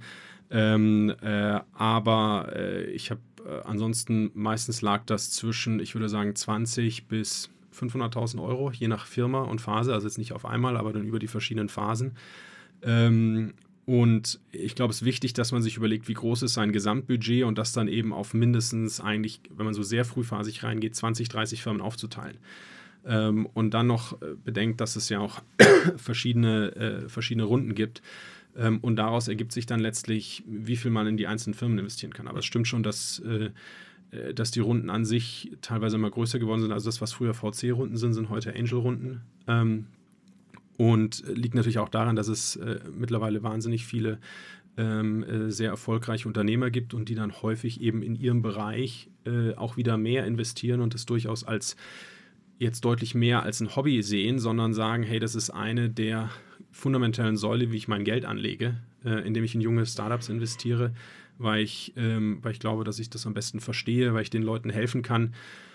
Aber ich habe ansonsten meistens lag das zwischen, ich würde sagen, 20 bis 500.000 Euro, je nach Firma und Phase. Also jetzt nicht auf einmal, aber dann über die verschiedenen Phasen. Und ich glaube, es ist wichtig, dass man sich überlegt, wie groß ist sein Gesamtbudget und das dann eben auf mindestens eigentlich, wenn man so sehr frühphasig reingeht, 20, 30 Firmen aufzuteilen. Und dann noch bedenkt, dass es ja auch verschiedene Runden gibt. Und daraus ergibt sich dann letztlich, wie viel man in die einzelnen Firmen investieren kann. Aber es stimmt schon, dass die Runden an sich teilweise immer größer geworden sind. Also das, was früher VC-Runden sind heute Angel-Runden. Und liegt natürlich auch daran, dass es mittlerweile wahnsinnig viele sehr erfolgreiche Unternehmer gibt und die dann häufig eben in ihrem Bereich auch wieder mehr investieren und es durchaus als jetzt deutlich mehr als ein Hobby sehen, sondern sagen, hey, das ist eine der fundamentalen Säule, wie ich mein Geld anlege, indem ich in junge Startups investiere, weil ich glaube, dass ich das am besten verstehe, weil ich den Leuten helfen kann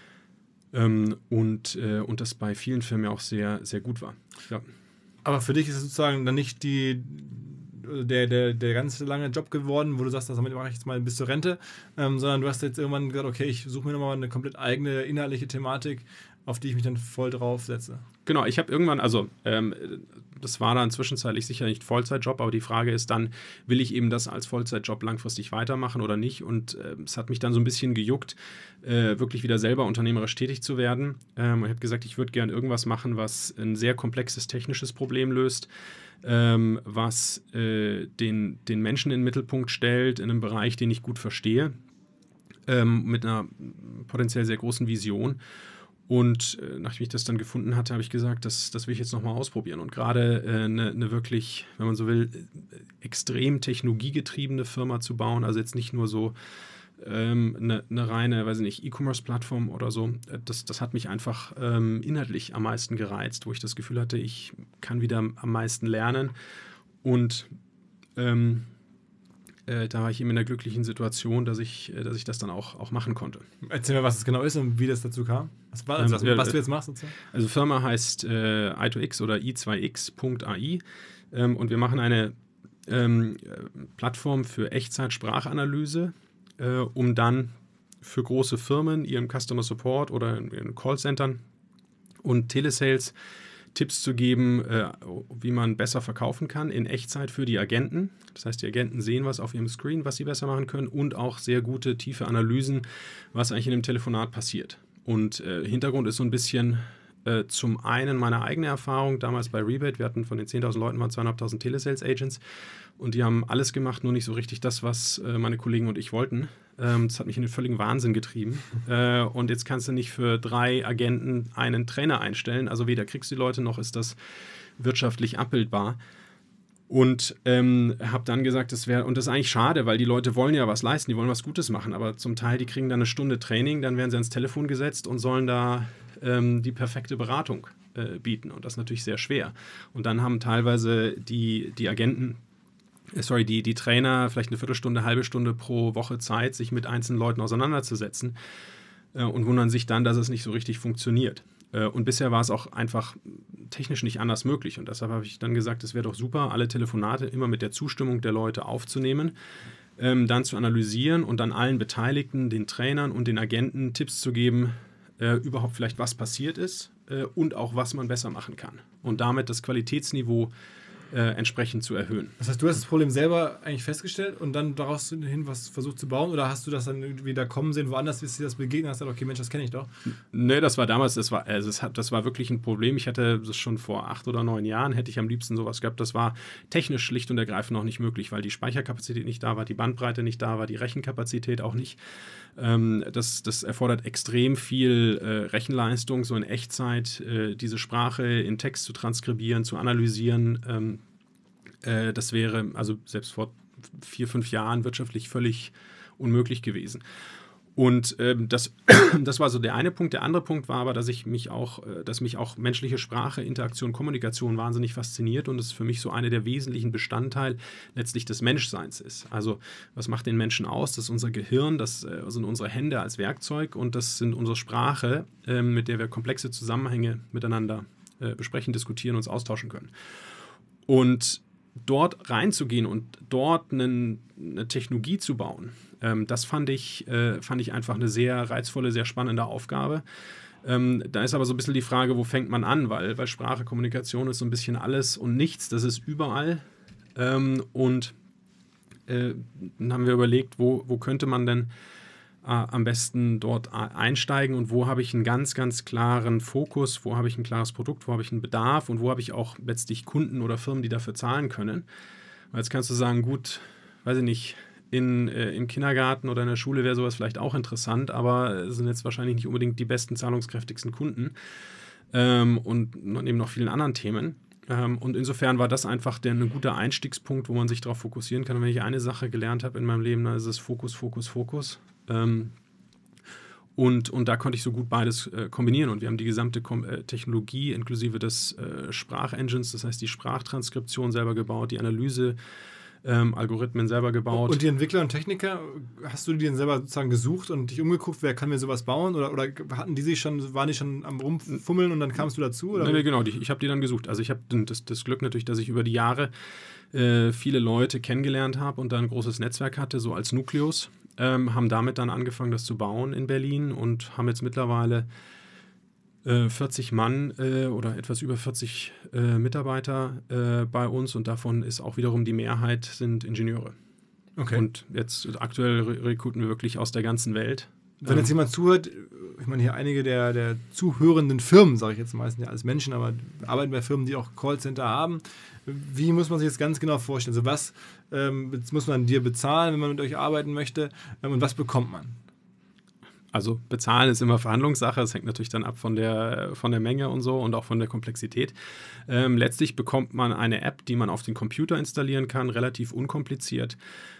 und das bei vielen Firmen auch sehr, sehr gut war. Ja. Aber für dich ist es sozusagen dann nicht der ganz lange Job geworden, wo du sagst, damit mache ich jetzt mal bis zur Rente, sondern du hast jetzt irgendwann gesagt, okay, ich suche mir nochmal eine komplett eigene inhaltliche Thematik, auf die ich mich dann voll drauf setze. Genau, ich habe irgendwann, das war dann zwischenzeitlich sicher nicht Vollzeitjob, aber die Frage ist dann, will ich eben das als Vollzeitjob langfristig weitermachen oder nicht? Und es hat mich dann so ein bisschen gejuckt, wirklich wieder selber unternehmerisch tätig zu werden. Ich habe gesagt, ich würde gerne irgendwas machen, was ein sehr komplexes technisches Problem löst, was den Menschen in den Mittelpunkt stellt, in einem Bereich, den ich gut verstehe, mit einer potenziell sehr großen Vision. Und nachdem ich das dann gefunden hatte, habe ich gesagt, das will ich jetzt nochmal ausprobieren. Und gerade eine wirklich, wenn man so will, extrem technologiegetriebene Firma zu bauen, also jetzt nicht nur so eine reine, weiß ich nicht, E-Commerce-Plattform oder so, das hat mich einfach inhaltlich am meisten gereizt, wo ich das Gefühl hatte, ich kann wieder am meisten lernen. Und da war ich eben in der glücklichen Situation, dass ich das dann auch machen konnte. Erzähl mir, was es genau ist und wie das dazu kam. Was du jetzt machst sozusagen? Also Firma heißt i2x oder i2x.ai und wir machen eine Plattform für Echtzeit-Sprachanalyse, um dann für große Firmen, ihren Customer Support oder in Callcentern und Telesales Tipps zu geben, wie man besser verkaufen kann in Echtzeit für die Agenten. Das heißt, die Agenten sehen was auf ihrem Screen, was sie besser machen können und auch sehr gute, tiefe Analysen, was eigentlich in dem Telefonat passiert. Und Hintergrund ist so ein bisschen zum einen meine eigene Erfahrung, damals bei Rebate, wir hatten von den 10.000 Leuten mal 2.500 Telesales Agents und die haben alles gemacht, nur nicht so richtig das, was meine Kollegen und ich wollten. Das hat mich in den völligen Wahnsinn getrieben. Und jetzt kannst du nicht für 3 Agenten einen Trainer einstellen, also weder kriegst du die Leute, noch ist das wirtschaftlich abbildbar. Und habe dann gesagt, das ist eigentlich schade, weil die Leute wollen ja was leisten, die wollen was Gutes machen, aber zum Teil, die kriegen dann eine Stunde Training, dann werden sie ans Telefon gesetzt und sollen da die perfekte Beratung bieten und das ist natürlich sehr schwer. Und dann haben teilweise die Trainer vielleicht eine Viertelstunde, halbe Stunde pro Woche Zeit, sich mit einzelnen Leuten auseinanderzusetzen und wundern sich dann, dass es nicht so richtig funktioniert. Und bisher war es auch einfach technisch nicht anders möglich. Und deshalb habe ich dann gesagt, es wäre doch super, alle Telefonate immer mit der Zustimmung der Leute aufzunehmen, dann zu analysieren und dann allen Beteiligten, den Trainern und den Agenten Tipps zu geben, überhaupt vielleicht was passiert ist und auch was man besser machen kann. Und damit das Qualitätsniveau entsprechend zu erhöhen. Das heißt, du hast das Problem selber eigentlich festgestellt und dann daraus hin was versucht zu bauen, oder hast du das dann irgendwie da kommen sehen, woanders ist dir das begegnet und hast gesagt, okay, Mensch, das kenne ich doch? Nee, das war damals, das war wirklich ein Problem. Ich hatte das schon vor 8 oder 9 Jahren, hätte ich am liebsten sowas gehabt. Das war technisch schlicht und ergreifend noch nicht möglich, weil die Speicherkapazität nicht da war, die Bandbreite nicht da war, die Rechenkapazität auch nicht. Das erfordert extrem viel Rechenleistung, so in Echtzeit diese Sprache in Text zu transkribieren, zu analysieren. Das wäre also selbst vor 4, 5 Jahren wirtschaftlich völlig unmöglich gewesen. Und das war so der eine Punkt. Der andere Punkt war aber, dass mich auch menschliche Sprache, Interaktion, Kommunikation wahnsinnig fasziniert und es für mich so eine der wesentlichen Bestandteile letztlich des Menschseins ist. Also was macht den Menschen aus? Das ist unser Gehirn, das sind unsere Hände als Werkzeug und das sind unsere Sprache, mit der wir komplexe Zusammenhänge miteinander besprechen, diskutieren, uns austauschen können. Und dort reinzugehen und dort eine Technologie zu bauen, das fand ich einfach eine sehr reizvolle, sehr spannende Aufgabe. Da ist aber so ein bisschen die Frage, wo fängt man an, weil Sprache, Kommunikation ist so ein bisschen alles und nichts, das ist überall. Dann haben wir überlegt, wo könnte man denn am besten dort einsteigen und wo habe ich einen ganz, ganz klaren Fokus, wo habe ich ein klares Produkt, wo habe ich einen Bedarf und wo habe ich auch letztlich Kunden oder Firmen, die dafür zahlen können. Weil jetzt kannst du sagen, gut, weiß ich nicht, im Kindergarten oder in der Schule wäre sowas vielleicht auch interessant, aber es sind jetzt wahrscheinlich nicht unbedingt die besten, zahlungskräftigsten Kunden und neben noch vielen anderen Themen. Und insofern war das einfach ein guter Einstiegspunkt, wo man sich darauf fokussieren kann. Und wenn ich eine Sache gelernt habe in meinem Leben, dann ist es Fokus, Fokus, Fokus. Und da konnte ich so gut beides kombinieren. Und wir haben die gesamte Technologie inklusive des Sprachengines, das heißt die Sprachtranskription selber gebaut, die Analyse, Algorithmen selber gebaut. Und die Entwickler und Techniker, hast du die denn selber sozusagen gesucht und dich umgeguckt, wer kann mir sowas bauen? Oder waren die schon am Rumfummeln und dann kamst du dazu? Oder? Nee, genau, ich habe die dann gesucht. Also ich habe das Glück natürlich, dass ich über die Jahre viele Leute kennengelernt habe und dann ein großes Netzwerk hatte, so als Nukleus. Haben damit dann angefangen, das zu bauen in Berlin und haben jetzt mittlerweile 40 Mann oder etwas über 40 Mitarbeiter bei uns und davon ist auch wiederum die Mehrheit sind Ingenieure. Okay. Und jetzt aktuell rekruten wir wirklich aus der ganzen Welt. Wenn jetzt jemand zuhört, ich meine hier einige der zuhörenden Firmen, sage ich jetzt meistens ja als Menschen, aber arbeiten bei Firmen, die auch Callcenter haben. Wie muss man sich das ganz genau vorstellen? Also was muss man dir bezahlen, wenn man mit euch arbeiten möchte und was bekommt man? Also bezahlen ist immer Verhandlungssache, es hängt natürlich dann ab von der Menge und so und auch von der Komplexität. Letztlich bekommt man eine App, die man auf den Computer installieren kann, relativ unkompliziert.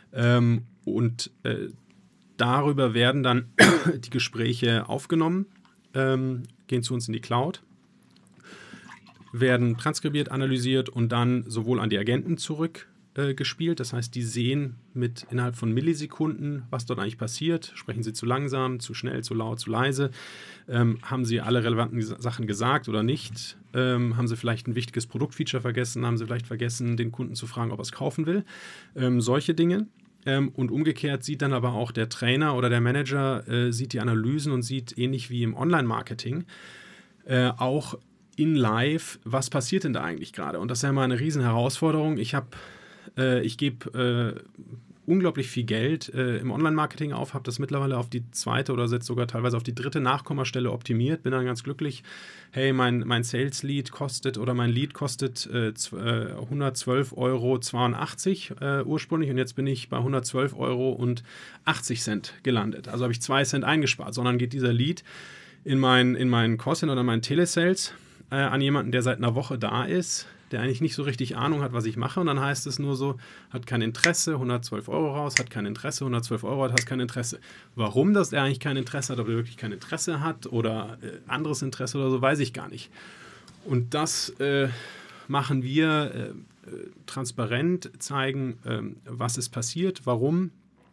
Darüber werden dann die Gespräche aufgenommen, gehen zu uns in die Cloud, werden transkribiert, analysiert und dann sowohl an die Agenten zurückgespielt. Das heißt, die sehen innerhalb von Millisekunden, was dort eigentlich passiert. Sprechen sie zu langsam, zu schnell, zu laut, zu leise? Haben sie alle relevanten Sachen gesagt oder nicht? Haben sie vielleicht ein wichtiges Produktfeature vergessen? Haben sie vielleicht vergessen, den Kunden zu fragen, ob er es kaufen will? Solche Dinge. Und umgekehrt sieht dann aber auch der Trainer oder der Manager sieht die Analysen und sieht ähnlich wie im Online-Marketing auch in live, was passiert denn da eigentlich gerade? Und das ist ja immer eine riesen Herausforderung. Ich gebe unglaublich viel Geld im Online-Marketing auf, habe das mittlerweile auf die 2. oder jetzt sogar teilweise auf die 3. Nachkommastelle optimiert, bin dann ganz glücklich. Hey, mein Sales-Lead kostet oder mein Lead kostet 112,82 € ursprünglich und jetzt bin ich bei 112,80 € gelandet. Also habe ich 2 Cent eingespart, sondern geht dieser Lead in meinen Callcenter oder meinen Telesales an jemanden, der seit einer Woche da ist, der eigentlich nicht so richtig Ahnung hat, was ich mache. Und dann heißt es nur so, hat kein Interesse, 112 € raus, hat kein Interesse, 112 € hat kein Interesse. Warum das er eigentlich kein Interesse hat, ob er wirklich kein Interesse hat oder anderes Interesse oder so, weiß ich gar nicht. Und das machen wir transparent, zeigen, was ist passiert, warum.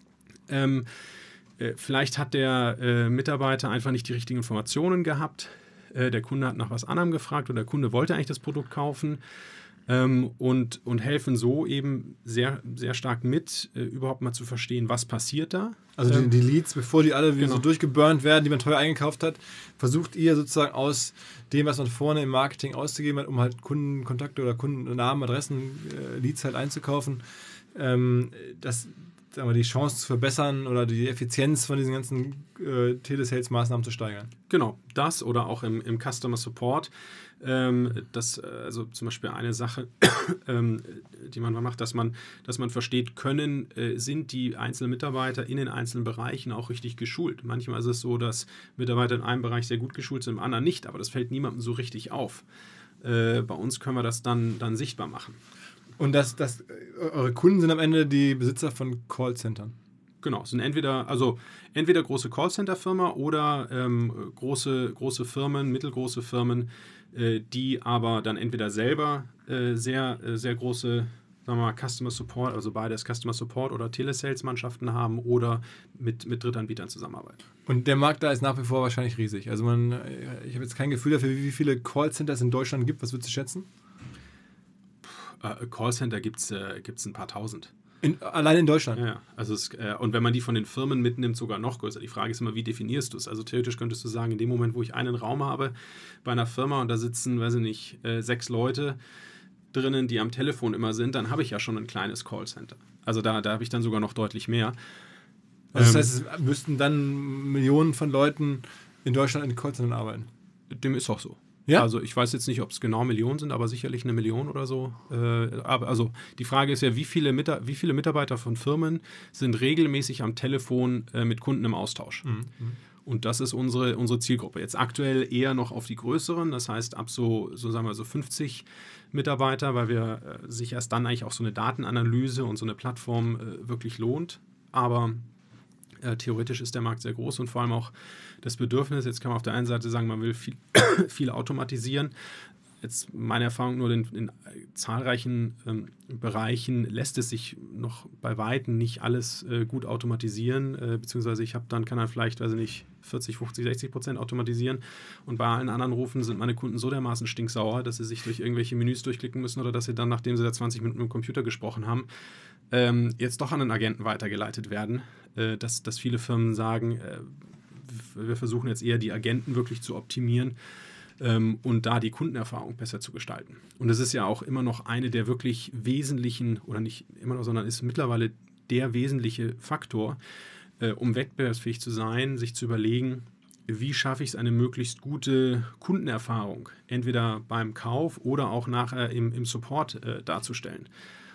Vielleicht hat der Mitarbeiter einfach nicht die richtigen Informationen gehabt. Der Kunde hat nach was anderem gefragt oder der Kunde wollte eigentlich das Produkt kaufen. und helfen so eben sehr, sehr stark mit, überhaupt mal zu verstehen, was passiert da. Also die Leads, bevor die alle Genau. so durchgeburnt werden, die man teuer eingekauft hat, versucht ihr sozusagen aus dem, was man vorne im Marketing auszugeben hat, um halt Kundenkontakte oder Kundennamen, Adressen, Leads halt einzukaufen, sagen wir, die Chance zu verbessern oder die Effizienz von diesen ganzen Telesales-Maßnahmen zu steigern. Genau, das oder auch im Customer Support. Also zum Beispiel eine Sache, die man mal macht, dass man versteht, sind die einzelnen Mitarbeiter in den einzelnen Bereichen auch richtig geschult. Manchmal ist es so, dass Mitarbeiter in einem Bereich sehr gut geschult sind, im anderen nicht, aber das fällt niemandem so richtig auf. Bei uns können wir das dann sichtbar machen. Und eure Kunden sind am Ende die Besitzer von Callcentern. Genau, es sind entweder große Callcenter-Firma oder große Firmen, mittelgroße Firmen, die aber dann entweder selber sehr, sehr große, sagen wir mal, Customer Support, also beides Customer Support oder Telesales-Mannschaften haben oder mit Drittanbietern zusammenarbeiten. Und der Markt da ist nach wie vor wahrscheinlich riesig. Also ich habe jetzt kein Gefühl dafür, wie viele Callcenter es in Deutschland gibt. Was würdest du schätzen? Callcenter gibt es ein paar tausend. Allein in Deutschland? Ja, also und wenn man die von den Firmen mitnimmt, sogar noch größer. Die Frage ist immer, wie definierst du es? Also theoretisch könntest du sagen, in dem Moment, wo ich einen Raum habe bei einer Firma und da sitzen, weiß ich nicht, 6 Leute drinnen, die am Telefon immer sind, dann habe ich ja schon ein kleines Callcenter. Also da habe ich dann sogar noch deutlich mehr. Also das heißt, es müssten dann Millionen von Leuten in Deutschland in Callcentern arbeiten? Dem ist auch so. Ja? Also ich weiß jetzt nicht, ob es genau Millionen sind, aber sicherlich 1 Million oder so. Aber also die Frage ist ja, wie viele Mitarbeiter von Firmen sind regelmäßig am Telefon mit Kunden im Austausch? Mhm. Und das ist unsere Zielgruppe. Jetzt aktuell eher noch auf die größeren, das heißt ab so sagen wir so 50 Mitarbeiter, weil wir sich erst dann eigentlich auch so eine Datenanalyse und so eine Plattform wirklich lohnt. Aber theoretisch ist der Markt sehr groß und vor allem auch das Bedürfnis. Jetzt kann man auf der einen Seite sagen, man will viel automatisieren. Jetzt meine Erfahrung nur, in zahlreichen Bereichen lässt es sich noch bei Weitem nicht alles gut automatisieren, beziehungsweise kann dann vielleicht, weiß ich nicht, 40, 50, 60% automatisieren und bei allen anderen Rufen sind meine Kunden so dermaßen stinksauer, dass sie sich durch irgendwelche Menüs durchklicken müssen oder dass sie dann, nachdem sie da 20 Minuten mit dem Computer gesprochen haben, jetzt doch an einen Agenten weitergeleitet werden, dass viele Firmen sagen, wir versuchen jetzt eher die Agenten wirklich zu optimieren und da die Kundenerfahrung besser zu gestalten. Und das ist ja auch immer noch eine der wirklich wesentlichen, oder nicht immer noch, sondern ist mittlerweile der wesentliche Faktor, um wettbewerbsfähig zu sein, sich zu überlegen, wie schaffe ich es, eine möglichst gute Kundenerfahrung, entweder beim Kauf oder auch nachher im Support darzustellen.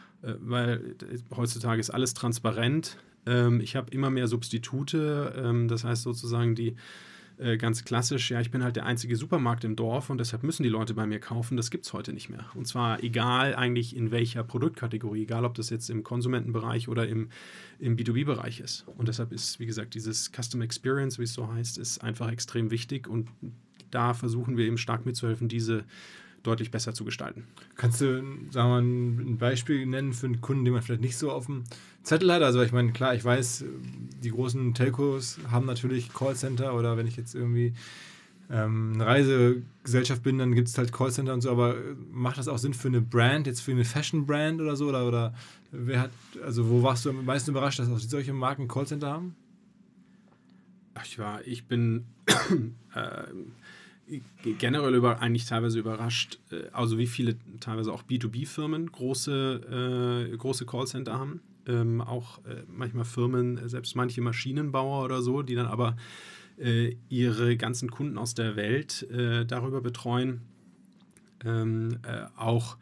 Weil heutzutage ist alles transparent. Ich habe immer mehr Substitute, das heißt sozusagen die ganz klassisch, ja, ich bin halt der einzige Supermarkt im Dorf und deshalb müssen die Leute bei mir kaufen. Das gibt es heute nicht mehr. Und zwar egal eigentlich in welcher Produktkategorie, egal ob das jetzt im Konsumentenbereich oder im B2B-Bereich ist. Und deshalb ist, wie gesagt, dieses Custom Experience, wie es so heißt, ist einfach extrem wichtig und da versuchen wir eben stark mitzuhelfen, diese deutlich besser zu gestalten. Kannst du, sagen wir mal, ein Beispiel nennen für einen Kunden, den man vielleicht nicht so auf dem Zettel hat? Also ich meine, klar, ich weiß, die großen Telcos haben natürlich Callcenter oder wenn ich jetzt irgendwie eine Reisegesellschaft bin, dann gibt es halt Callcenter und so, aber macht das auch Sinn für eine Brand, jetzt für eine Fashion-Brand oder so? Oder wo warst du am meisten überrascht, dass auch solche Marken Callcenter haben? Ich bin generell eigentlich teilweise überrascht, also wie viele teilweise auch B2B-Firmen große Callcenter haben. Auch manchmal Firmen, selbst manche Maschinenbauer oder so, die dann aber ihre ganzen Kunden aus der Welt darüber betreuen. Auch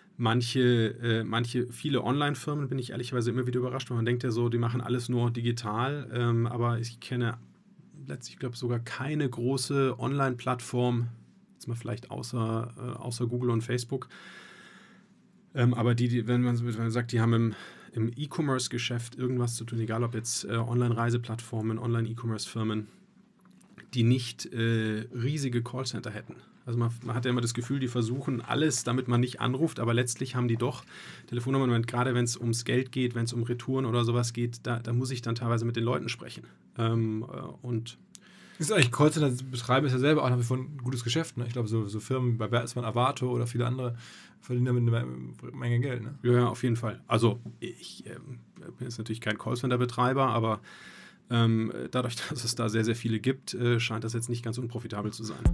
viele Online-Firmen bin ich ehrlicherweise immer wieder überrascht, weil man denkt ja so, die machen alles nur digital, aber ich kenne letztlich, ich glaube, sogar keine große Online-Plattform, jetzt mal vielleicht außer Google und Facebook, aber wenn man sagt, die haben im E-Commerce-Geschäft irgendwas zu tun, egal ob jetzt Online-Reiseplattformen, Online-E-Commerce-Firmen, die nicht riesige Callcenter hätten. Also man hat ja immer das Gefühl, die versuchen alles, damit man nicht anruft, aber letztlich haben die doch Telefonnummern, gerade wenn es ums Geld geht, wenn es um Retouren oder sowas geht, da muss ich dann teilweise mit den Leuten sprechen. Und Ist eigentlich Callcenter betreiben ist ja selber auch nach wie vor ein gutes Geschäft. Ne? Ich glaube, so Firmen bei Bertelsmann, Avato oder viele andere verdienen damit eine Menge Geld. Ne? Ja, auf jeden Fall. Also ich bin jetzt natürlich kein Callcenter-Betreiber, aber dadurch, dass es da sehr, sehr viele gibt, scheint das jetzt nicht ganz unprofitabel zu sein.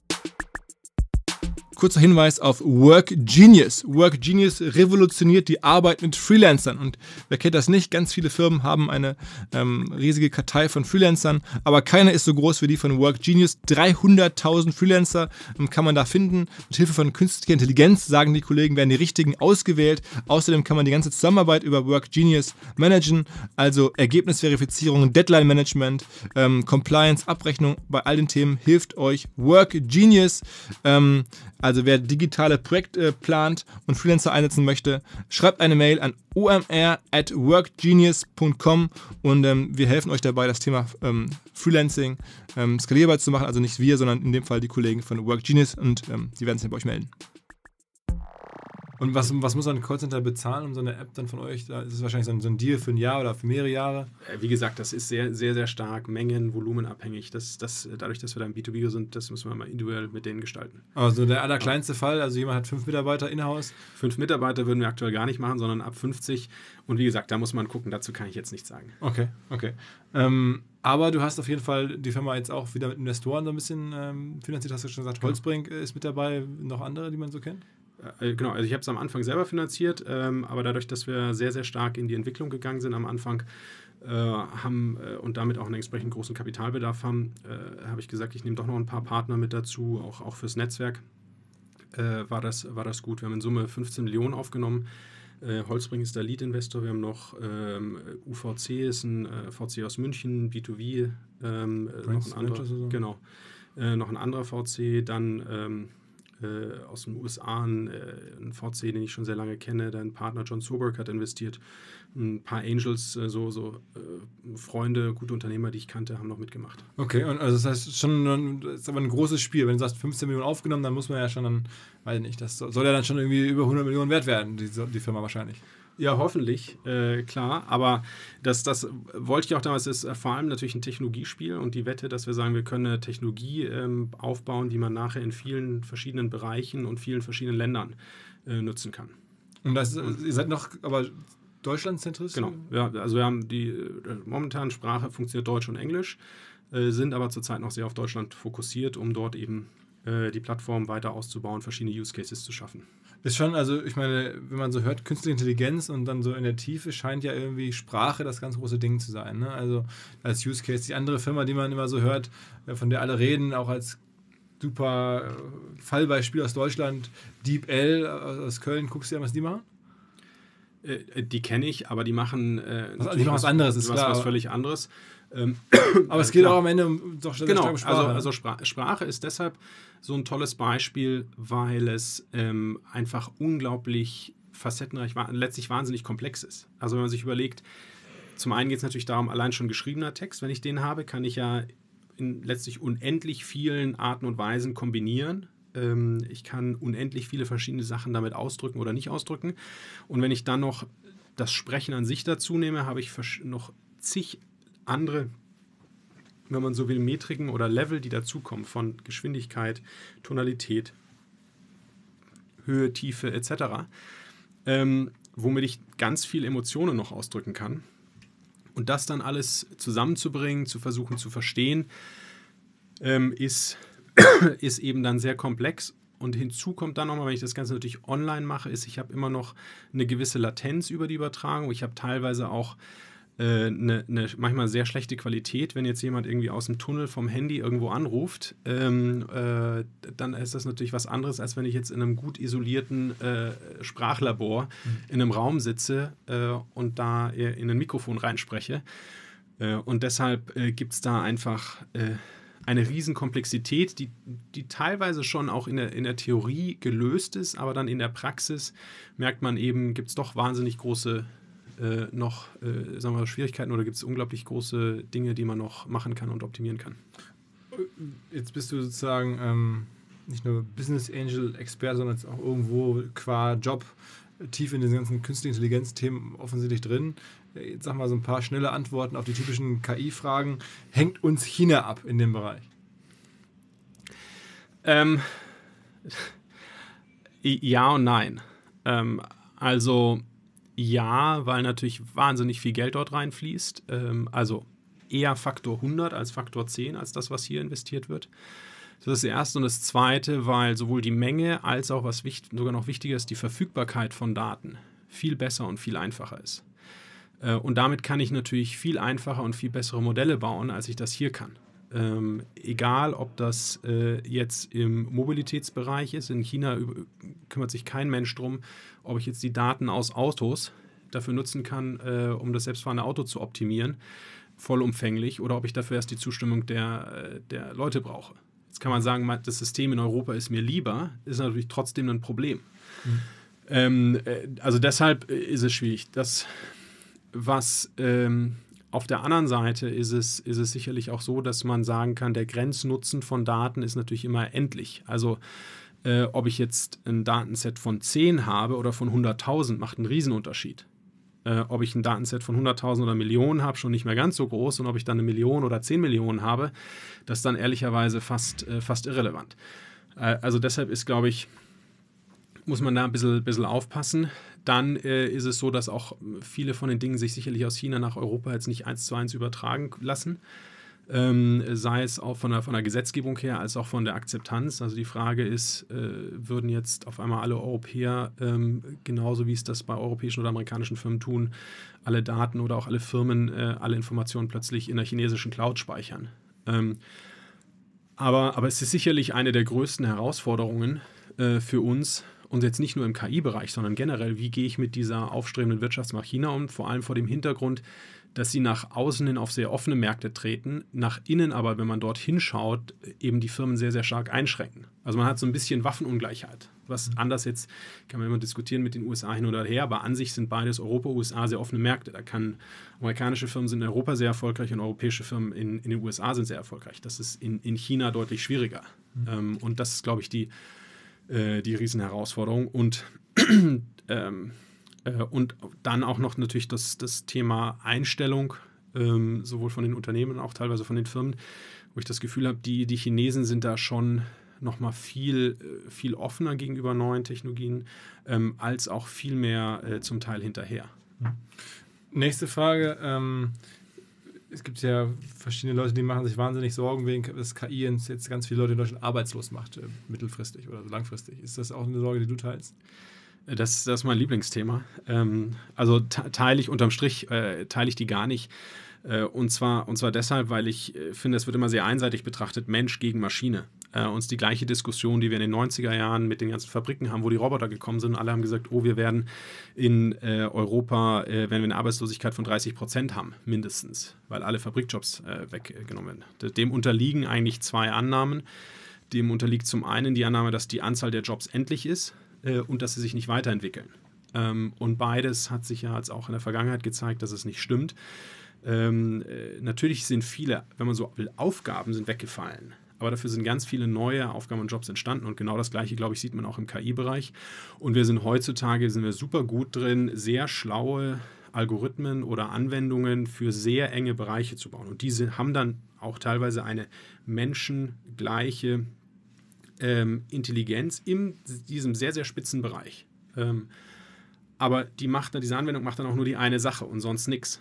Kurzer Hinweis auf WorkGenius. WorkGenius revolutioniert die Arbeit mit Freelancern. Und wer kennt das nicht? Ganz viele Firmen haben eine riesige Kartei von Freelancern, aber keiner ist so groß wie die von WorkGenius. 300.000 Freelancer kann man da finden. Mit Hilfe von künstlicher Intelligenz, sagen die Kollegen, werden die richtigen ausgewählt. Außerdem kann man die ganze Zusammenarbeit über WorkGenius managen, also Ergebnisverifizierung, Deadline-Management, Compliance, Abrechnung. Bei all den Themen hilft euch WorkGenius. Also wer digitale Projekte plant und Freelancer einsetzen möchte, schreibt eine Mail an omr@workgenius.com und wir helfen euch dabei, das Thema Freelancing skalierbar zu machen. Also nicht wir, sondern in dem Fall die Kollegen von WorkGenius und die werden sich bei euch melden. Und was muss ein Callcenter bezahlen, um so eine App dann von euch? Da ist es wahrscheinlich so ein Deal für ein Jahr oder für mehrere Jahre. Wie gesagt, das ist sehr, sehr, sehr stark Mengen-, Volumenabhängig. Dadurch, dass wir da im B2B sind, das müssen wir mal individuell mit denen gestalten. Also der allerkleinste Fall, also jemand hat 5 Mitarbeiter in-house. 5 Mitarbeiter würden wir aktuell gar nicht machen, sondern ab 50. Und wie gesagt, da muss man gucken, dazu kann ich jetzt nichts sagen. Okay. Aber du hast auf jeden Fall die Firma jetzt auch wieder mit Investoren so ein bisschen finanziert, hast du schon gesagt. Holzbrink ist mit dabei, noch andere, die man so kennt? Genau, also ich habe es am Anfang selber finanziert, aber dadurch, dass wir sehr, sehr stark in die Entwicklung gegangen sind am Anfang und damit auch einen entsprechend großen Kapitalbedarf haben, habe ich gesagt, ich nehme doch noch ein paar Partner mit dazu, auch fürs Netzwerk war das gut. Wir haben in Summe 15 Millionen aufgenommen. Holzbrink ist der Lead-Investor, wir haben noch UVC, ist ein VC aus München, B2V, noch ein anderer, genau, noch ein anderer VC, dann aus den USA ein VC, den ich schon sehr lange kenne, dein Partner John Soberg hat investiert, ein paar Angels, Freunde, gute Unternehmer, die ich kannte, haben noch mitgemacht. Okay, und also das heißt schon, das ist aber ein großes Spiel. Wenn du sagst 15 Millionen aufgenommen, dann muss man ja schon dann, weiß nicht, das soll ja dann schon irgendwie über 100 Millionen wert werden, die Firma wahrscheinlich. Ja, hoffentlich, klar. Aber das wollte ich auch damals, ist vor allem natürlich ein Technologiespiel und die Wette, dass wir sagen, wir können eine Technologie aufbauen, die man nachher in vielen verschiedenen Bereichen und vielen verschiedenen Ländern nutzen kann. Und ihr seid noch aber deutschlandzentrisch? Genau. Ja, also wir haben die momentan Sprache funktioniert Deutsch und Englisch, sind aber zurzeit noch sehr auf Deutschland fokussiert, um dort eben die Plattform weiter auszubauen, verschiedene Use Cases zu schaffen. Ist schon, also ich meine, wenn man so hört, künstliche Intelligenz und dann so in der Tiefe scheint ja irgendwie Sprache das ganz große Ding zu sein. Ne? Also als Use Case. Die andere Firma, die man immer so hört, von der alle reden, auch als super Fallbeispiel aus Deutschland, DeepL aus Köln, guckst du dir an, was die machen? Die kenne ich, aber die machen was anderes, ist klar. Was völlig anderes. Aber es geht auch am Ende um doch genau, Sprache. Also Sprache ist deshalb so ein tolles Beispiel, weil es einfach unglaublich facettenreich, letztlich wahnsinnig komplex ist. Also wenn man sich überlegt, zum einen geht es natürlich darum, allein schon geschriebener Text, wenn ich den habe, kann ich ja in letztlich unendlich vielen Arten und Weisen kombinieren. Ich kann unendlich viele verschiedene Sachen damit ausdrücken oder nicht ausdrücken. Und wenn ich dann noch das Sprechen an sich dazu nehme, habe ich noch zig andere, wenn man so will, Metriken oder Level, die dazukommen von Geschwindigkeit, Tonalität, Höhe, Tiefe etc., womit ich ganz viel Emotionen noch ausdrücken kann. Und das dann alles zusammenzubringen, zu versuchen zu verstehen, ist eben dann sehr komplex. Und hinzu kommt dann nochmal, wenn ich das Ganze natürlich online mache, ich habe immer noch eine gewisse Latenz über die Übertragung. Ich habe teilweise auch eine manchmal sehr schlechte Qualität. Wenn jetzt jemand irgendwie aus dem Tunnel vom Handy irgendwo anruft, dann ist das natürlich was anderes, als wenn ich jetzt in einem gut isolierten Sprachlabor in einem Raum sitze und da in ein Mikrofon reinspreche. Und deshalb gibt es da einfach eine Riesenkomplexität, die teilweise schon auch in der Theorie gelöst ist, aber dann in der Praxis merkt man eben, gibt es doch wahnsinnig große sagen wir, Schwierigkeiten oder gibt es unglaublich große Dinge, die man noch machen kann und optimieren kann. Jetzt bist du sozusagen nicht nur Business Angel Experte, sondern jetzt auch irgendwo qua Job tief in den ganzen künstlichen Intelligenz-Themen offensichtlich drin. Jetzt sag mal so ein paar schnelle Antworten auf die typischen KI-Fragen. Hängt uns China ab in dem Bereich? Ja und nein. Also ja, weil natürlich wahnsinnig viel Geld dort reinfließt. Also eher Faktor 100 als Faktor 10 als das, was hier investiert wird. Das ist das Erste. Und das Zweite, weil sowohl die Menge als auch, was sogar noch wichtiger ist, die Verfügbarkeit von Daten viel besser und viel einfacher ist. Und damit kann ich natürlich viel einfacher und viel bessere Modelle bauen, als ich das hier kann. Egal, ob das jetzt im Mobilitätsbereich ist. In China kümmert sich kein Mensch drum, ob ich jetzt die Daten aus Autos dafür nutzen kann, um das selbstfahrende Auto zu optimieren, vollumfänglich, oder ob ich dafür erst die Zustimmung der Leute brauche. Jetzt kann man sagen, das System in Europa ist mir lieber, ist natürlich trotzdem ein Problem. Also deshalb ist es schwierig. Das, was auf der anderen Seite ist es sicherlich auch so, dass man sagen kann, der Grenznutzen von Daten ist natürlich immer endlich. Also ob ich jetzt ein Datenset von 10 habe oder von 100.000, macht einen Riesenunterschied. Ob ich ein Datenset von 100.000 oder Millionen habe, schon nicht mehr ganz so groß. Und ob ich dann 1 Million oder 10 Millionen habe, das ist dann ehrlicherweise fast irrelevant. Also deshalb ist, glaube ich, muss man da ein bisschen aufpassen. Dann ist es so, dass auch viele von den Dingen sich sicherlich aus China nach Europa jetzt nicht 1:1 übertragen lassen. Sei es auch von der Gesetzgebung her, als auch von der Akzeptanz. Also die Frage ist, würden jetzt auf einmal alle Europäer, genauso wie es das bei europäischen oder amerikanischen Firmen tun, alle Daten oder auch alle Firmen, alle Informationen plötzlich in der chinesischen Cloud speichern? Aber es ist sicherlich eine der größten Herausforderungen für uns, und jetzt nicht nur im KI-Bereich, sondern generell, wie gehe ich mit dieser aufstrebenden Wirtschaftsmacht China um, vor allem vor dem Hintergrund, dass sie nach außen hin auf sehr offene Märkte treten, nach innen aber, wenn man dort hinschaut, eben die Firmen sehr, sehr stark einschränken. Also man hat so ein bisschen Waffenungleichheit, was anders jetzt, kann man immer diskutieren mit den USA hin oder her, aber an sich sind beides Europa, USA sehr offene Märkte. Amerikanische Firmen sind in Europa sehr erfolgreich und europäische Firmen in den USA sind sehr erfolgreich. Das ist in China deutlich schwieriger. Und das ist, glaube ich, die Riesenherausforderung. Und dann auch noch natürlich das Thema Einstellung, sowohl von den Unternehmen, auch teilweise von den Firmen, wo ich das Gefühl habe, die Chinesen sind da schon noch mal viel offener gegenüber neuen Technologien, als auch viel mehr zum Teil hinterher. Nächste Frage. Es gibt ja verschiedene Leute, die machen sich wahnsinnig Sorgen wegen, dass KI jetzt ganz viele Leute in Deutschland arbeitslos macht, mittelfristig oder langfristig. Ist das auch eine Sorge, die du teilst? Das ist mein Lieblingsthema. Also teile ich unterm Strich, teile ich die gar nicht. Und zwar deshalb, weil ich finde, es wird immer sehr einseitig betrachtet, Mensch gegen Maschine. Uns die gleiche Diskussion, die wir in den 90er Jahren mit den ganzen Fabriken haben, wo die Roboter gekommen sind. Und alle haben gesagt, wir werden in Europa, wenn wir eine Arbeitslosigkeit von 30% haben, mindestens, weil alle Fabrikjobs weggenommen werden. Dem unterliegen eigentlich 2 Annahmen. Dem unterliegt zum einen die Annahme, dass die Anzahl der Jobs endlich ist und dass sie sich nicht weiterentwickeln. Und beides hat sich ja jetzt auch in der Vergangenheit gezeigt, dass es nicht stimmt. Natürlich sind viele, wenn man so will, Aufgaben sind weggefallen. Aber dafür sind ganz viele neue Aufgaben und Jobs entstanden. Und genau das Gleiche, glaube ich, sieht man auch im KI-Bereich. Und wir sind heutzutage super gut drin, sehr schlaue Algorithmen oder Anwendungen für sehr enge Bereiche zu bauen. Und diese haben dann auch teilweise eine menschengleiche Intelligenz in diesem sehr, sehr spitzen Bereich. Aber diese Anwendung macht dann auch nur die eine Sache und sonst nichts.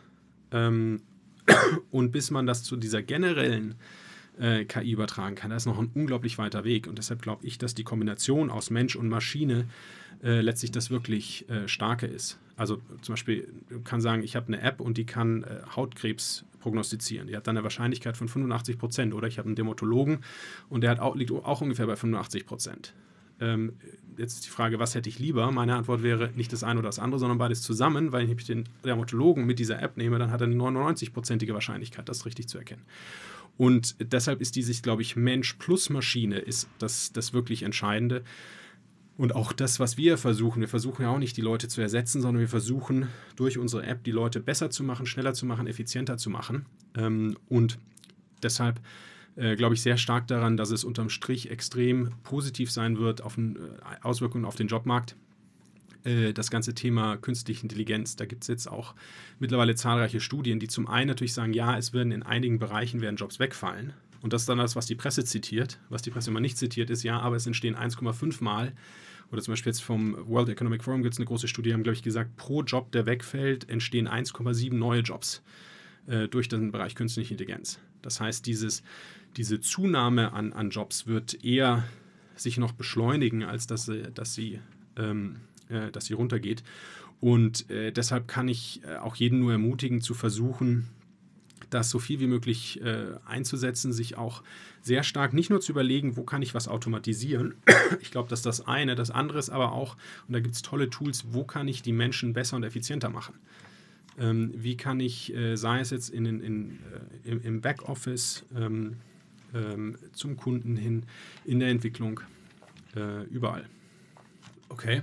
Und bis man das zu dieser generellen KI übertragen kann, da ist noch ein unglaublich weiter Weg. Und deshalb glaube ich, dass die Kombination aus Mensch und Maschine letztlich das wirklich Starke ist. Also zum Beispiel, man kann sagen, ich habe eine App und die kann Hautkrebs prognostizieren. Die hat dann eine Wahrscheinlichkeit von 85%. Oder ich habe einen Dermatologen und der liegt auch ungefähr bei 85%. Jetzt ist die Frage, was hätte ich lieber? Meine Antwort wäre nicht das eine oder das andere, sondern beides zusammen, weil wenn ich den Dermatologen mit dieser App nehme, dann hat er eine 99%ige Wahrscheinlichkeit, das richtig zu erkennen. Und deshalb ist dieses, glaube ich, Mensch plus Maschine ist das wirklich Entscheidende. Und auch das, was wir versuchen ja auch nicht, die Leute zu ersetzen, sondern wir versuchen durch unsere App die Leute besser zu machen, schneller zu machen, effizienter zu machen. Und deshalb glaube ich sehr stark daran, dass es unterm Strich extrem positiv sein wird auf Auswirkungen auf den Jobmarkt. das ganze Thema künstliche Intelligenz. Da gibt es jetzt auch mittlerweile zahlreiche Studien, die zum einen natürlich sagen, ja, es werden in einigen Bereichen Jobs wegfallen. Und das ist dann das, was die Presse zitiert. Was die Presse immer nicht zitiert, ist, ja, aber es entstehen 1,5 Mal. Oder zum Beispiel jetzt vom World Economic Forum gibt es eine große Studie, die haben, glaube ich, gesagt, pro Job, der wegfällt, entstehen 1,7 neue Jobs durch den Bereich künstliche Intelligenz. Das heißt, diese Zunahme an Jobs wird eher sich noch beschleunigen, als dass sie runtergeht. Und deshalb kann ich auch jeden nur ermutigen, zu versuchen, das so viel wie möglich einzusetzen, sich auch sehr stark nicht nur zu überlegen, wo kann ich was automatisieren. Ich glaube, das ist das eine. Das andere ist aber auch, und da gibt es tolle Tools, wo kann ich die Menschen besser und effizienter machen. Wie kann ich, sei es jetzt im Backoffice, zum Kunden hin, in der Entwicklung, überall. Okay.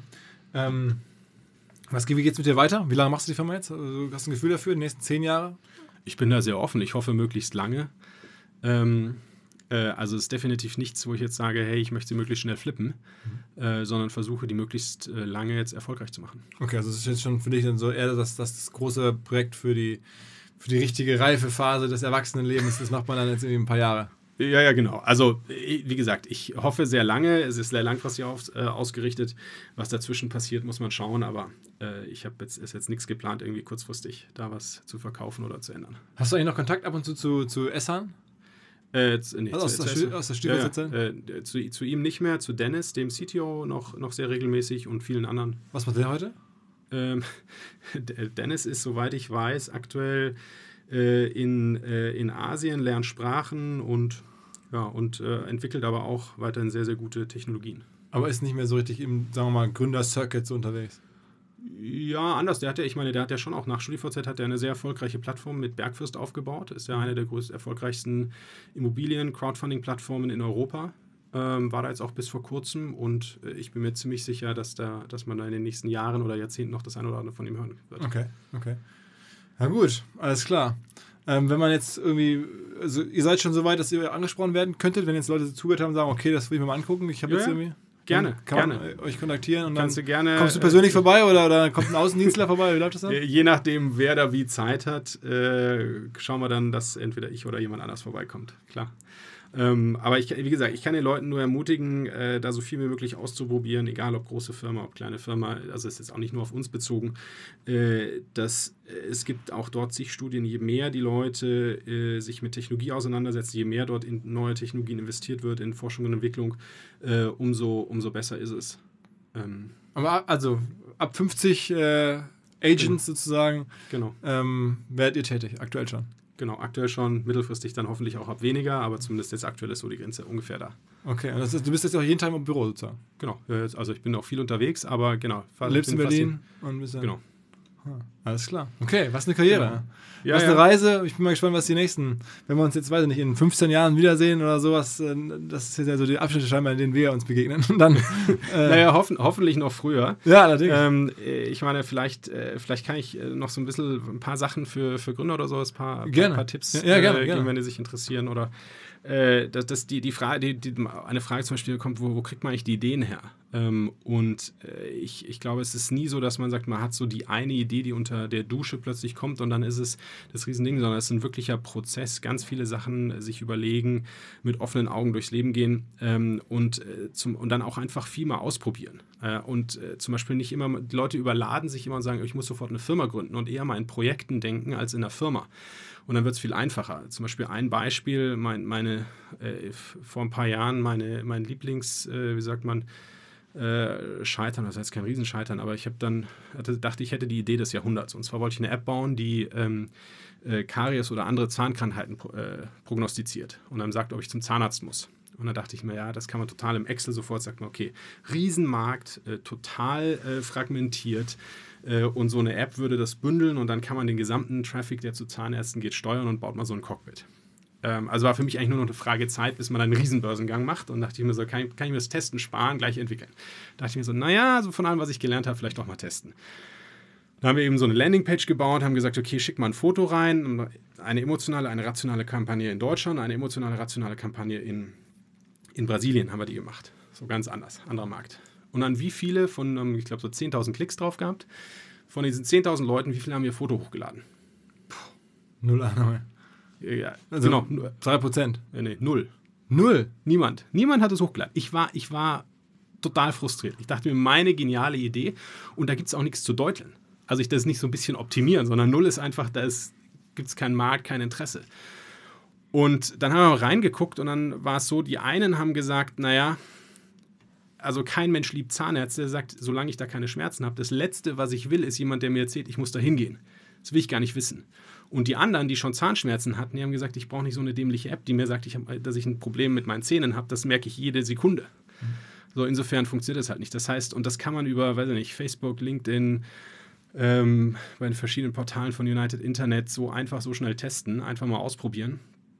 Wie geht es mit dir weiter? Wie lange machst du die Firma jetzt? Also, hast du ein Gefühl dafür, die nächsten 10 Jahre? Ich bin da sehr offen. Ich hoffe, möglichst lange. Also es ist definitiv nichts, wo ich jetzt sage, hey, ich möchte sie möglichst schnell flippen, sondern versuche, die möglichst lange jetzt erfolgreich zu machen. Okay, also das ist jetzt schon für dich dann so eher das große Projekt für die richtige reife Phase des Erwachsenenlebens. Das macht man dann jetzt irgendwie ein paar Jahre. Ja, genau. Also, wie gesagt, ich hoffe sehr lange. Es ist sehr langfristig ausgerichtet. Was dazwischen passiert, muss man schauen. Aber ist jetzt nichts geplant, irgendwie kurzfristig da was zu verkaufen oder zu ändern. Hast du eigentlich noch Kontakt ab und zu Essan? Aus der Stiefelsitzerin? Zu ihm nicht mehr, zu Dennis, dem CTO, noch sehr regelmäßig und vielen anderen. Was macht der heute? Dennis ist, soweit ich weiß, aktuell in Asien, lernt Sprachen und entwickelt aber auch weiterhin sehr, sehr gute Technologien. Aber ist nicht mehr so richtig im, sagen wir mal, Gründer-Circuit so unterwegs? Ja, anders. Der hat ja schon auch nach StudiVZ hat er eine sehr erfolgreiche Plattform mit Bergfürst aufgebaut. Ist ja eine der erfolgreichsten Immobilien-Crowdfunding-Plattformen in Europa. War da jetzt auch bis vor kurzem und ich bin mir ziemlich sicher, dass man da in den nächsten Jahren oder Jahrzehnten noch das eine oder andere von ihm hören wird. Okay. Na gut, alles klar. Wenn man jetzt irgendwie, also ihr seid schon so weit, dass ihr angesprochen werden könntet, wenn jetzt Leute zugehört haben und sagen, okay, das will ich mir mal angucken, ich habe jetzt irgendwie... Gerne. Kann man euch kontaktieren und Kannst dann du gerne, kommst du persönlich vorbei oder kommt ein Außendienstler vorbei? Wie läuft das dann? Je nachdem, wer da wie Zeit hat, schauen wir dann, dass entweder ich oder jemand anders vorbeikommt. Klar. Aber wie gesagt, ich kann den Leuten nur ermutigen, da so viel wie möglich auszuprobieren, egal ob große Firma, ob kleine Firma, also es ist jetzt auch nicht nur auf uns bezogen, es gibt auch dort zig Studien, je mehr die Leute sich mit Technologie auseinandersetzen, je mehr dort in neue Technologien investiert wird, in Forschung und Entwicklung, umso besser ist es. Aber also ab 50 Agents sozusagen, genau. Werdet ihr tätig, aktuell schon? Genau, aktuell schon, mittelfristig dann hoffentlich auch ab weniger, aber zumindest jetzt aktuell ist so die Grenze ungefähr da. Okay, und du bist jetzt auch jeden Tag im Büro sozusagen? Genau, also ich bin auch viel unterwegs, aber genau. Lebst in Berlin und bist dann... Genau. Alles klar. Okay, was eine Karriere. Genau. Ja, was eine Reise. Ich bin mal gespannt, was die nächsten, wenn wir uns jetzt, weiß ich nicht, in 15 Jahren wiedersehen oder sowas, das ist jetzt ja so die Abschnitte scheinbar, in denen wir uns begegnen. Und dann, naja, hoffentlich noch früher. Ja, natürlich. Ich meine, vielleicht kann ich noch so ein paar Sachen für Gründer oder so, ein paar Tipps gerne. geben, wenn die sich interessieren. Oder dass eine Frage zum Beispiel kommt, wo kriegt man eigentlich die Ideen her? Ich glaube, es ist nie so, dass man sagt, man hat so die eine Idee, die unter der Dusche plötzlich kommt und dann ist es das Riesending, sondern es ist ein wirklicher Prozess, ganz viele Sachen sich überlegen, mit offenen Augen durchs Leben gehen und dann auch einfach viel mal ausprobieren. Zum Beispiel nicht immer, die Leute überladen sich immer und sagen, ich muss sofort eine Firma gründen und eher mal in Projekten denken als in einer Firma. Und dann wird es viel einfacher. Zum Beispiel ein Beispiel, vor ein paar Jahren mein Lieblings, Scheitern, das heißt kein Riesenscheitern, aber ich dachte, ich hätte die Idee des Jahrhunderts. Und zwar wollte ich eine App bauen, die Karies oder andere Zahnkrankheiten prognostiziert und dann sagt, ob ich zum Zahnarzt muss. Und dann dachte ich mir, ja, das kann man total im Excel sofort, sagt man, okay, Riesenmarkt, total fragmentiert und so eine App würde das bündeln und dann kann man den gesamten Traffic, der zu Zahnärzten geht, steuern und baut mal so ein Cockpit. Also war für mich eigentlich nur noch eine Frage Zeit, bis man einen Riesenbörsengang macht und dachte ich mir so, kann ich mir das Testen sparen, gleich entwickeln. Da dachte ich mir so, naja, so von allem, was ich gelernt habe, vielleicht doch mal testen. Da haben wir eben so eine Landingpage gebaut, haben gesagt, okay, schick mal ein Foto rein, eine emotionale, eine rationale Kampagne in Deutschland, eine emotionale, rationale Kampagne in Brasilien haben wir die gemacht. So ganz anders, anderer Markt. Und dann wie viele von, ich glaube, so 10.000 Klicks drauf gehabt. Von diesen 10.000 Leuten, wie viele haben ihr Foto hochgeladen? Null Ahnung. Ja, Also genau. 3%. Nee, null. Null? Niemand hat es hochgeladen. Ich war total frustriert. Ich dachte mir, meine geniale Idee. Und da gibt es auch nichts zu deuteln. Also ich das nicht so ein bisschen optimieren, sondern null ist einfach, gibt es keinen Markt, kein Interesse. Und dann haben wir reingeguckt und dann war es so, die einen haben gesagt, naja, also kein Mensch liebt Zahnärzte, der sagt, solange ich da keine Schmerzen habe, das Letzte, was ich will, ist jemand, der mir erzählt, ich muss da hingehen. Das will ich gar nicht wissen. Und die anderen, die schon Zahnschmerzen hatten, die haben gesagt, ich brauche nicht so eine dämliche App, die mir sagt, dass ich ein Problem mit meinen Zähnen habe, das merke ich jede Sekunde. So, insofern funktioniert das halt nicht. Das heißt, und das kann man über, weiß ich nicht, Facebook, LinkedIn, bei den verschiedenen Portalen von United Internet so einfach so schnell testen, einfach mal ausprobieren.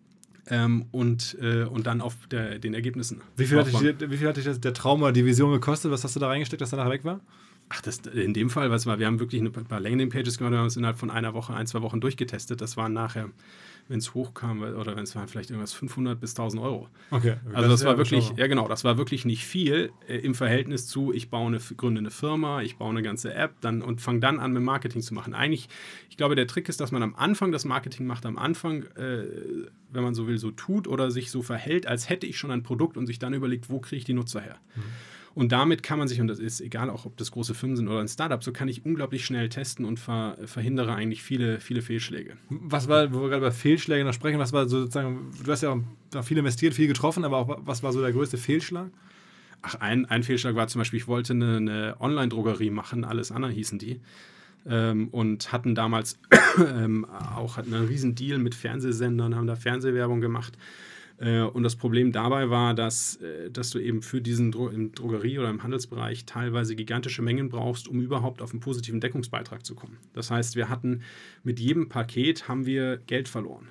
Und dann auf den Ergebnissen. Wie viel hat dich der Traum oder die Vision gekostet? Was hast du da reingesteckt, dass danach weg war? Ach, in dem Fall, wir haben wirklich ein paar Landing-Pages gemacht, wir haben es innerhalb von einer Woche, 1-2 Wochen durchgetestet. Das waren nachher, wenn es hochkam, oder wenn es waren vielleicht irgendwas 500 bis 1.000 Euro. Okay. Also das war wirklich, ja genau, das war wirklich nicht viel im Verhältnis zu, ich gründe eine Firma, ich baue eine ganze App und fange dann an, mit Marketing zu machen. Eigentlich, ich glaube, der Trick ist, dass man am Anfang das Marketing macht, am Anfang, wenn man so will, so tut oder sich so verhält, als hätte ich schon ein Produkt und sich dann überlegt, wo kriege ich die Nutzer her? Und damit kann man sich, und das ist egal auch, ob das große Firmen sind oder ein Startup, so kann ich unglaublich schnell testen und verhindere eigentlich viele, viele Fehlschläge. Was war, wo wir gerade über Fehlschläge noch sprechen, was war sozusagen, du hast ja auch viel investiert, viel getroffen, aber auch was war so der größte Fehlschlag? Ach, ein Fehlschlag war zum Beispiel, ich wollte eine Online-Drogerie machen, Alles Anna hießen die. Und hatten damals hatten einen riesen Deal mit Fernsehsendern, haben da Fernsehwerbung gemacht. Und das Problem dabei war, dass du eben für diesen im Drogerie- oder im Handelsbereich teilweise gigantische Mengen brauchst, um überhaupt auf einen positiven Deckungsbeitrag zu kommen. Das heißt, wir hatten mit jedem Paket haben wir Geld verloren.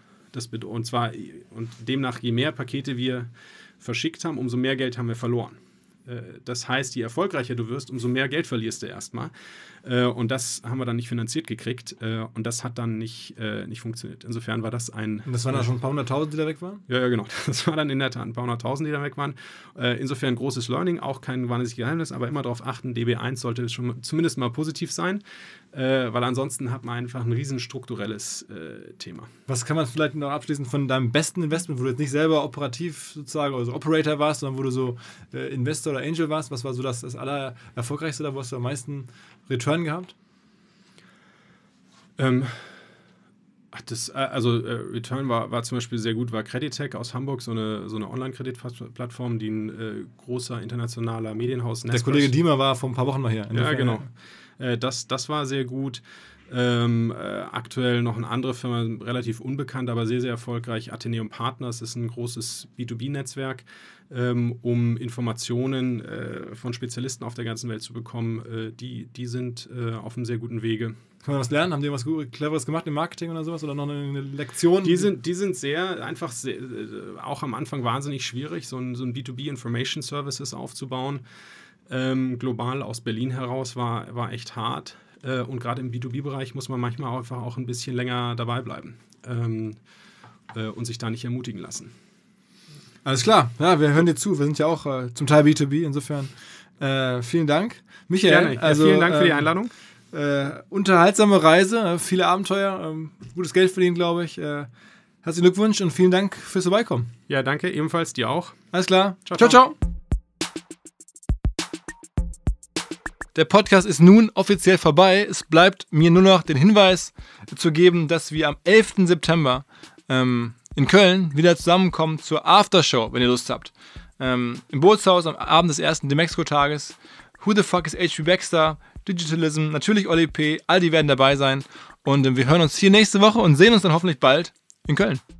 Und demnach, je mehr Pakete wir verschickt haben, umso mehr Geld haben wir verloren. Das heißt, je erfolgreicher du wirst, umso mehr Geld verlierst du erstmal. Und das haben wir dann nicht finanziert gekriegt. Und das hat dann nicht funktioniert. Insofern war das ein... Und das waren dann schon ein paar hunderttausend, die da weg waren? Ja, genau. Das war dann in der Tat ein paar hunderttausend, die da weg waren. Insofern großes Learning, auch kein wahnsinniges Geheimnis, aber immer darauf achten, DB1 sollte schon zumindest mal positiv sein, weil ansonsten hat man einfach ein riesen strukturelles Thema. Was kann man vielleicht noch abschließend von deinem besten Investment, wo du jetzt nicht selber operativ sozusagen, also Operator warst, sondern wo du so Investor oder Angel warst, was war so das aller erfolgreichste, da wo hast du am meisten Return gehabt? Return war zum Beispiel sehr gut, war Creditec aus Hamburg, so eine Online-Kreditplattform, die ein großer internationaler Medienhaus... Der Kollege Diemer war vor ein paar Wochen mal hier. Ja, genau. Das war sehr gut. Aktuell noch eine andere Firma, relativ unbekannt, aber sehr, sehr erfolgreich. Atheneum Partners ist ein großes B2B-Netzwerk, um Informationen von Spezialisten auf der ganzen Welt zu bekommen. Die sind auf einem sehr guten Wege. Kann man was lernen? Haben die was Cleveres gemacht im Marketing oder sowas? Oder noch eine Lektion? Die sind sehr einfach, auch am Anfang wahnsinnig schwierig, so ein B2B Information Services aufzubauen. Global aus Berlin heraus war echt hart. Und gerade im B2B-Bereich muss man manchmal einfach auch ein bisschen länger dabei bleiben und sich da nicht ermutigen lassen. Alles klar, ja, wir hören dir zu. Wir sind ja auch zum Teil B2B, insofern vielen Dank. Michael, gerne. Vielen Dank für die Einladung. Unterhaltsame Reise, viele Abenteuer, gutes Geld verdienen, glaube ich. Herzlichen Glückwunsch und vielen Dank fürs Vorbeikommen. Ja, danke, ebenfalls dir auch. Alles klar. Ciao, ciao. Der Podcast ist nun offiziell vorbei. Es bleibt mir nur noch den Hinweis zu geben, dass wir am 11. September in Köln wieder zusammenkommen zur Aftershow, wenn ihr Lust habt. Im Bootshaus am Abend des ersten Demexco-Tages. Who the fuck is H.P. Baxter? Digitalism, natürlich Oli P., all die werden dabei sein. Und wir hören uns hier nächste Woche und sehen uns dann hoffentlich bald in Köln.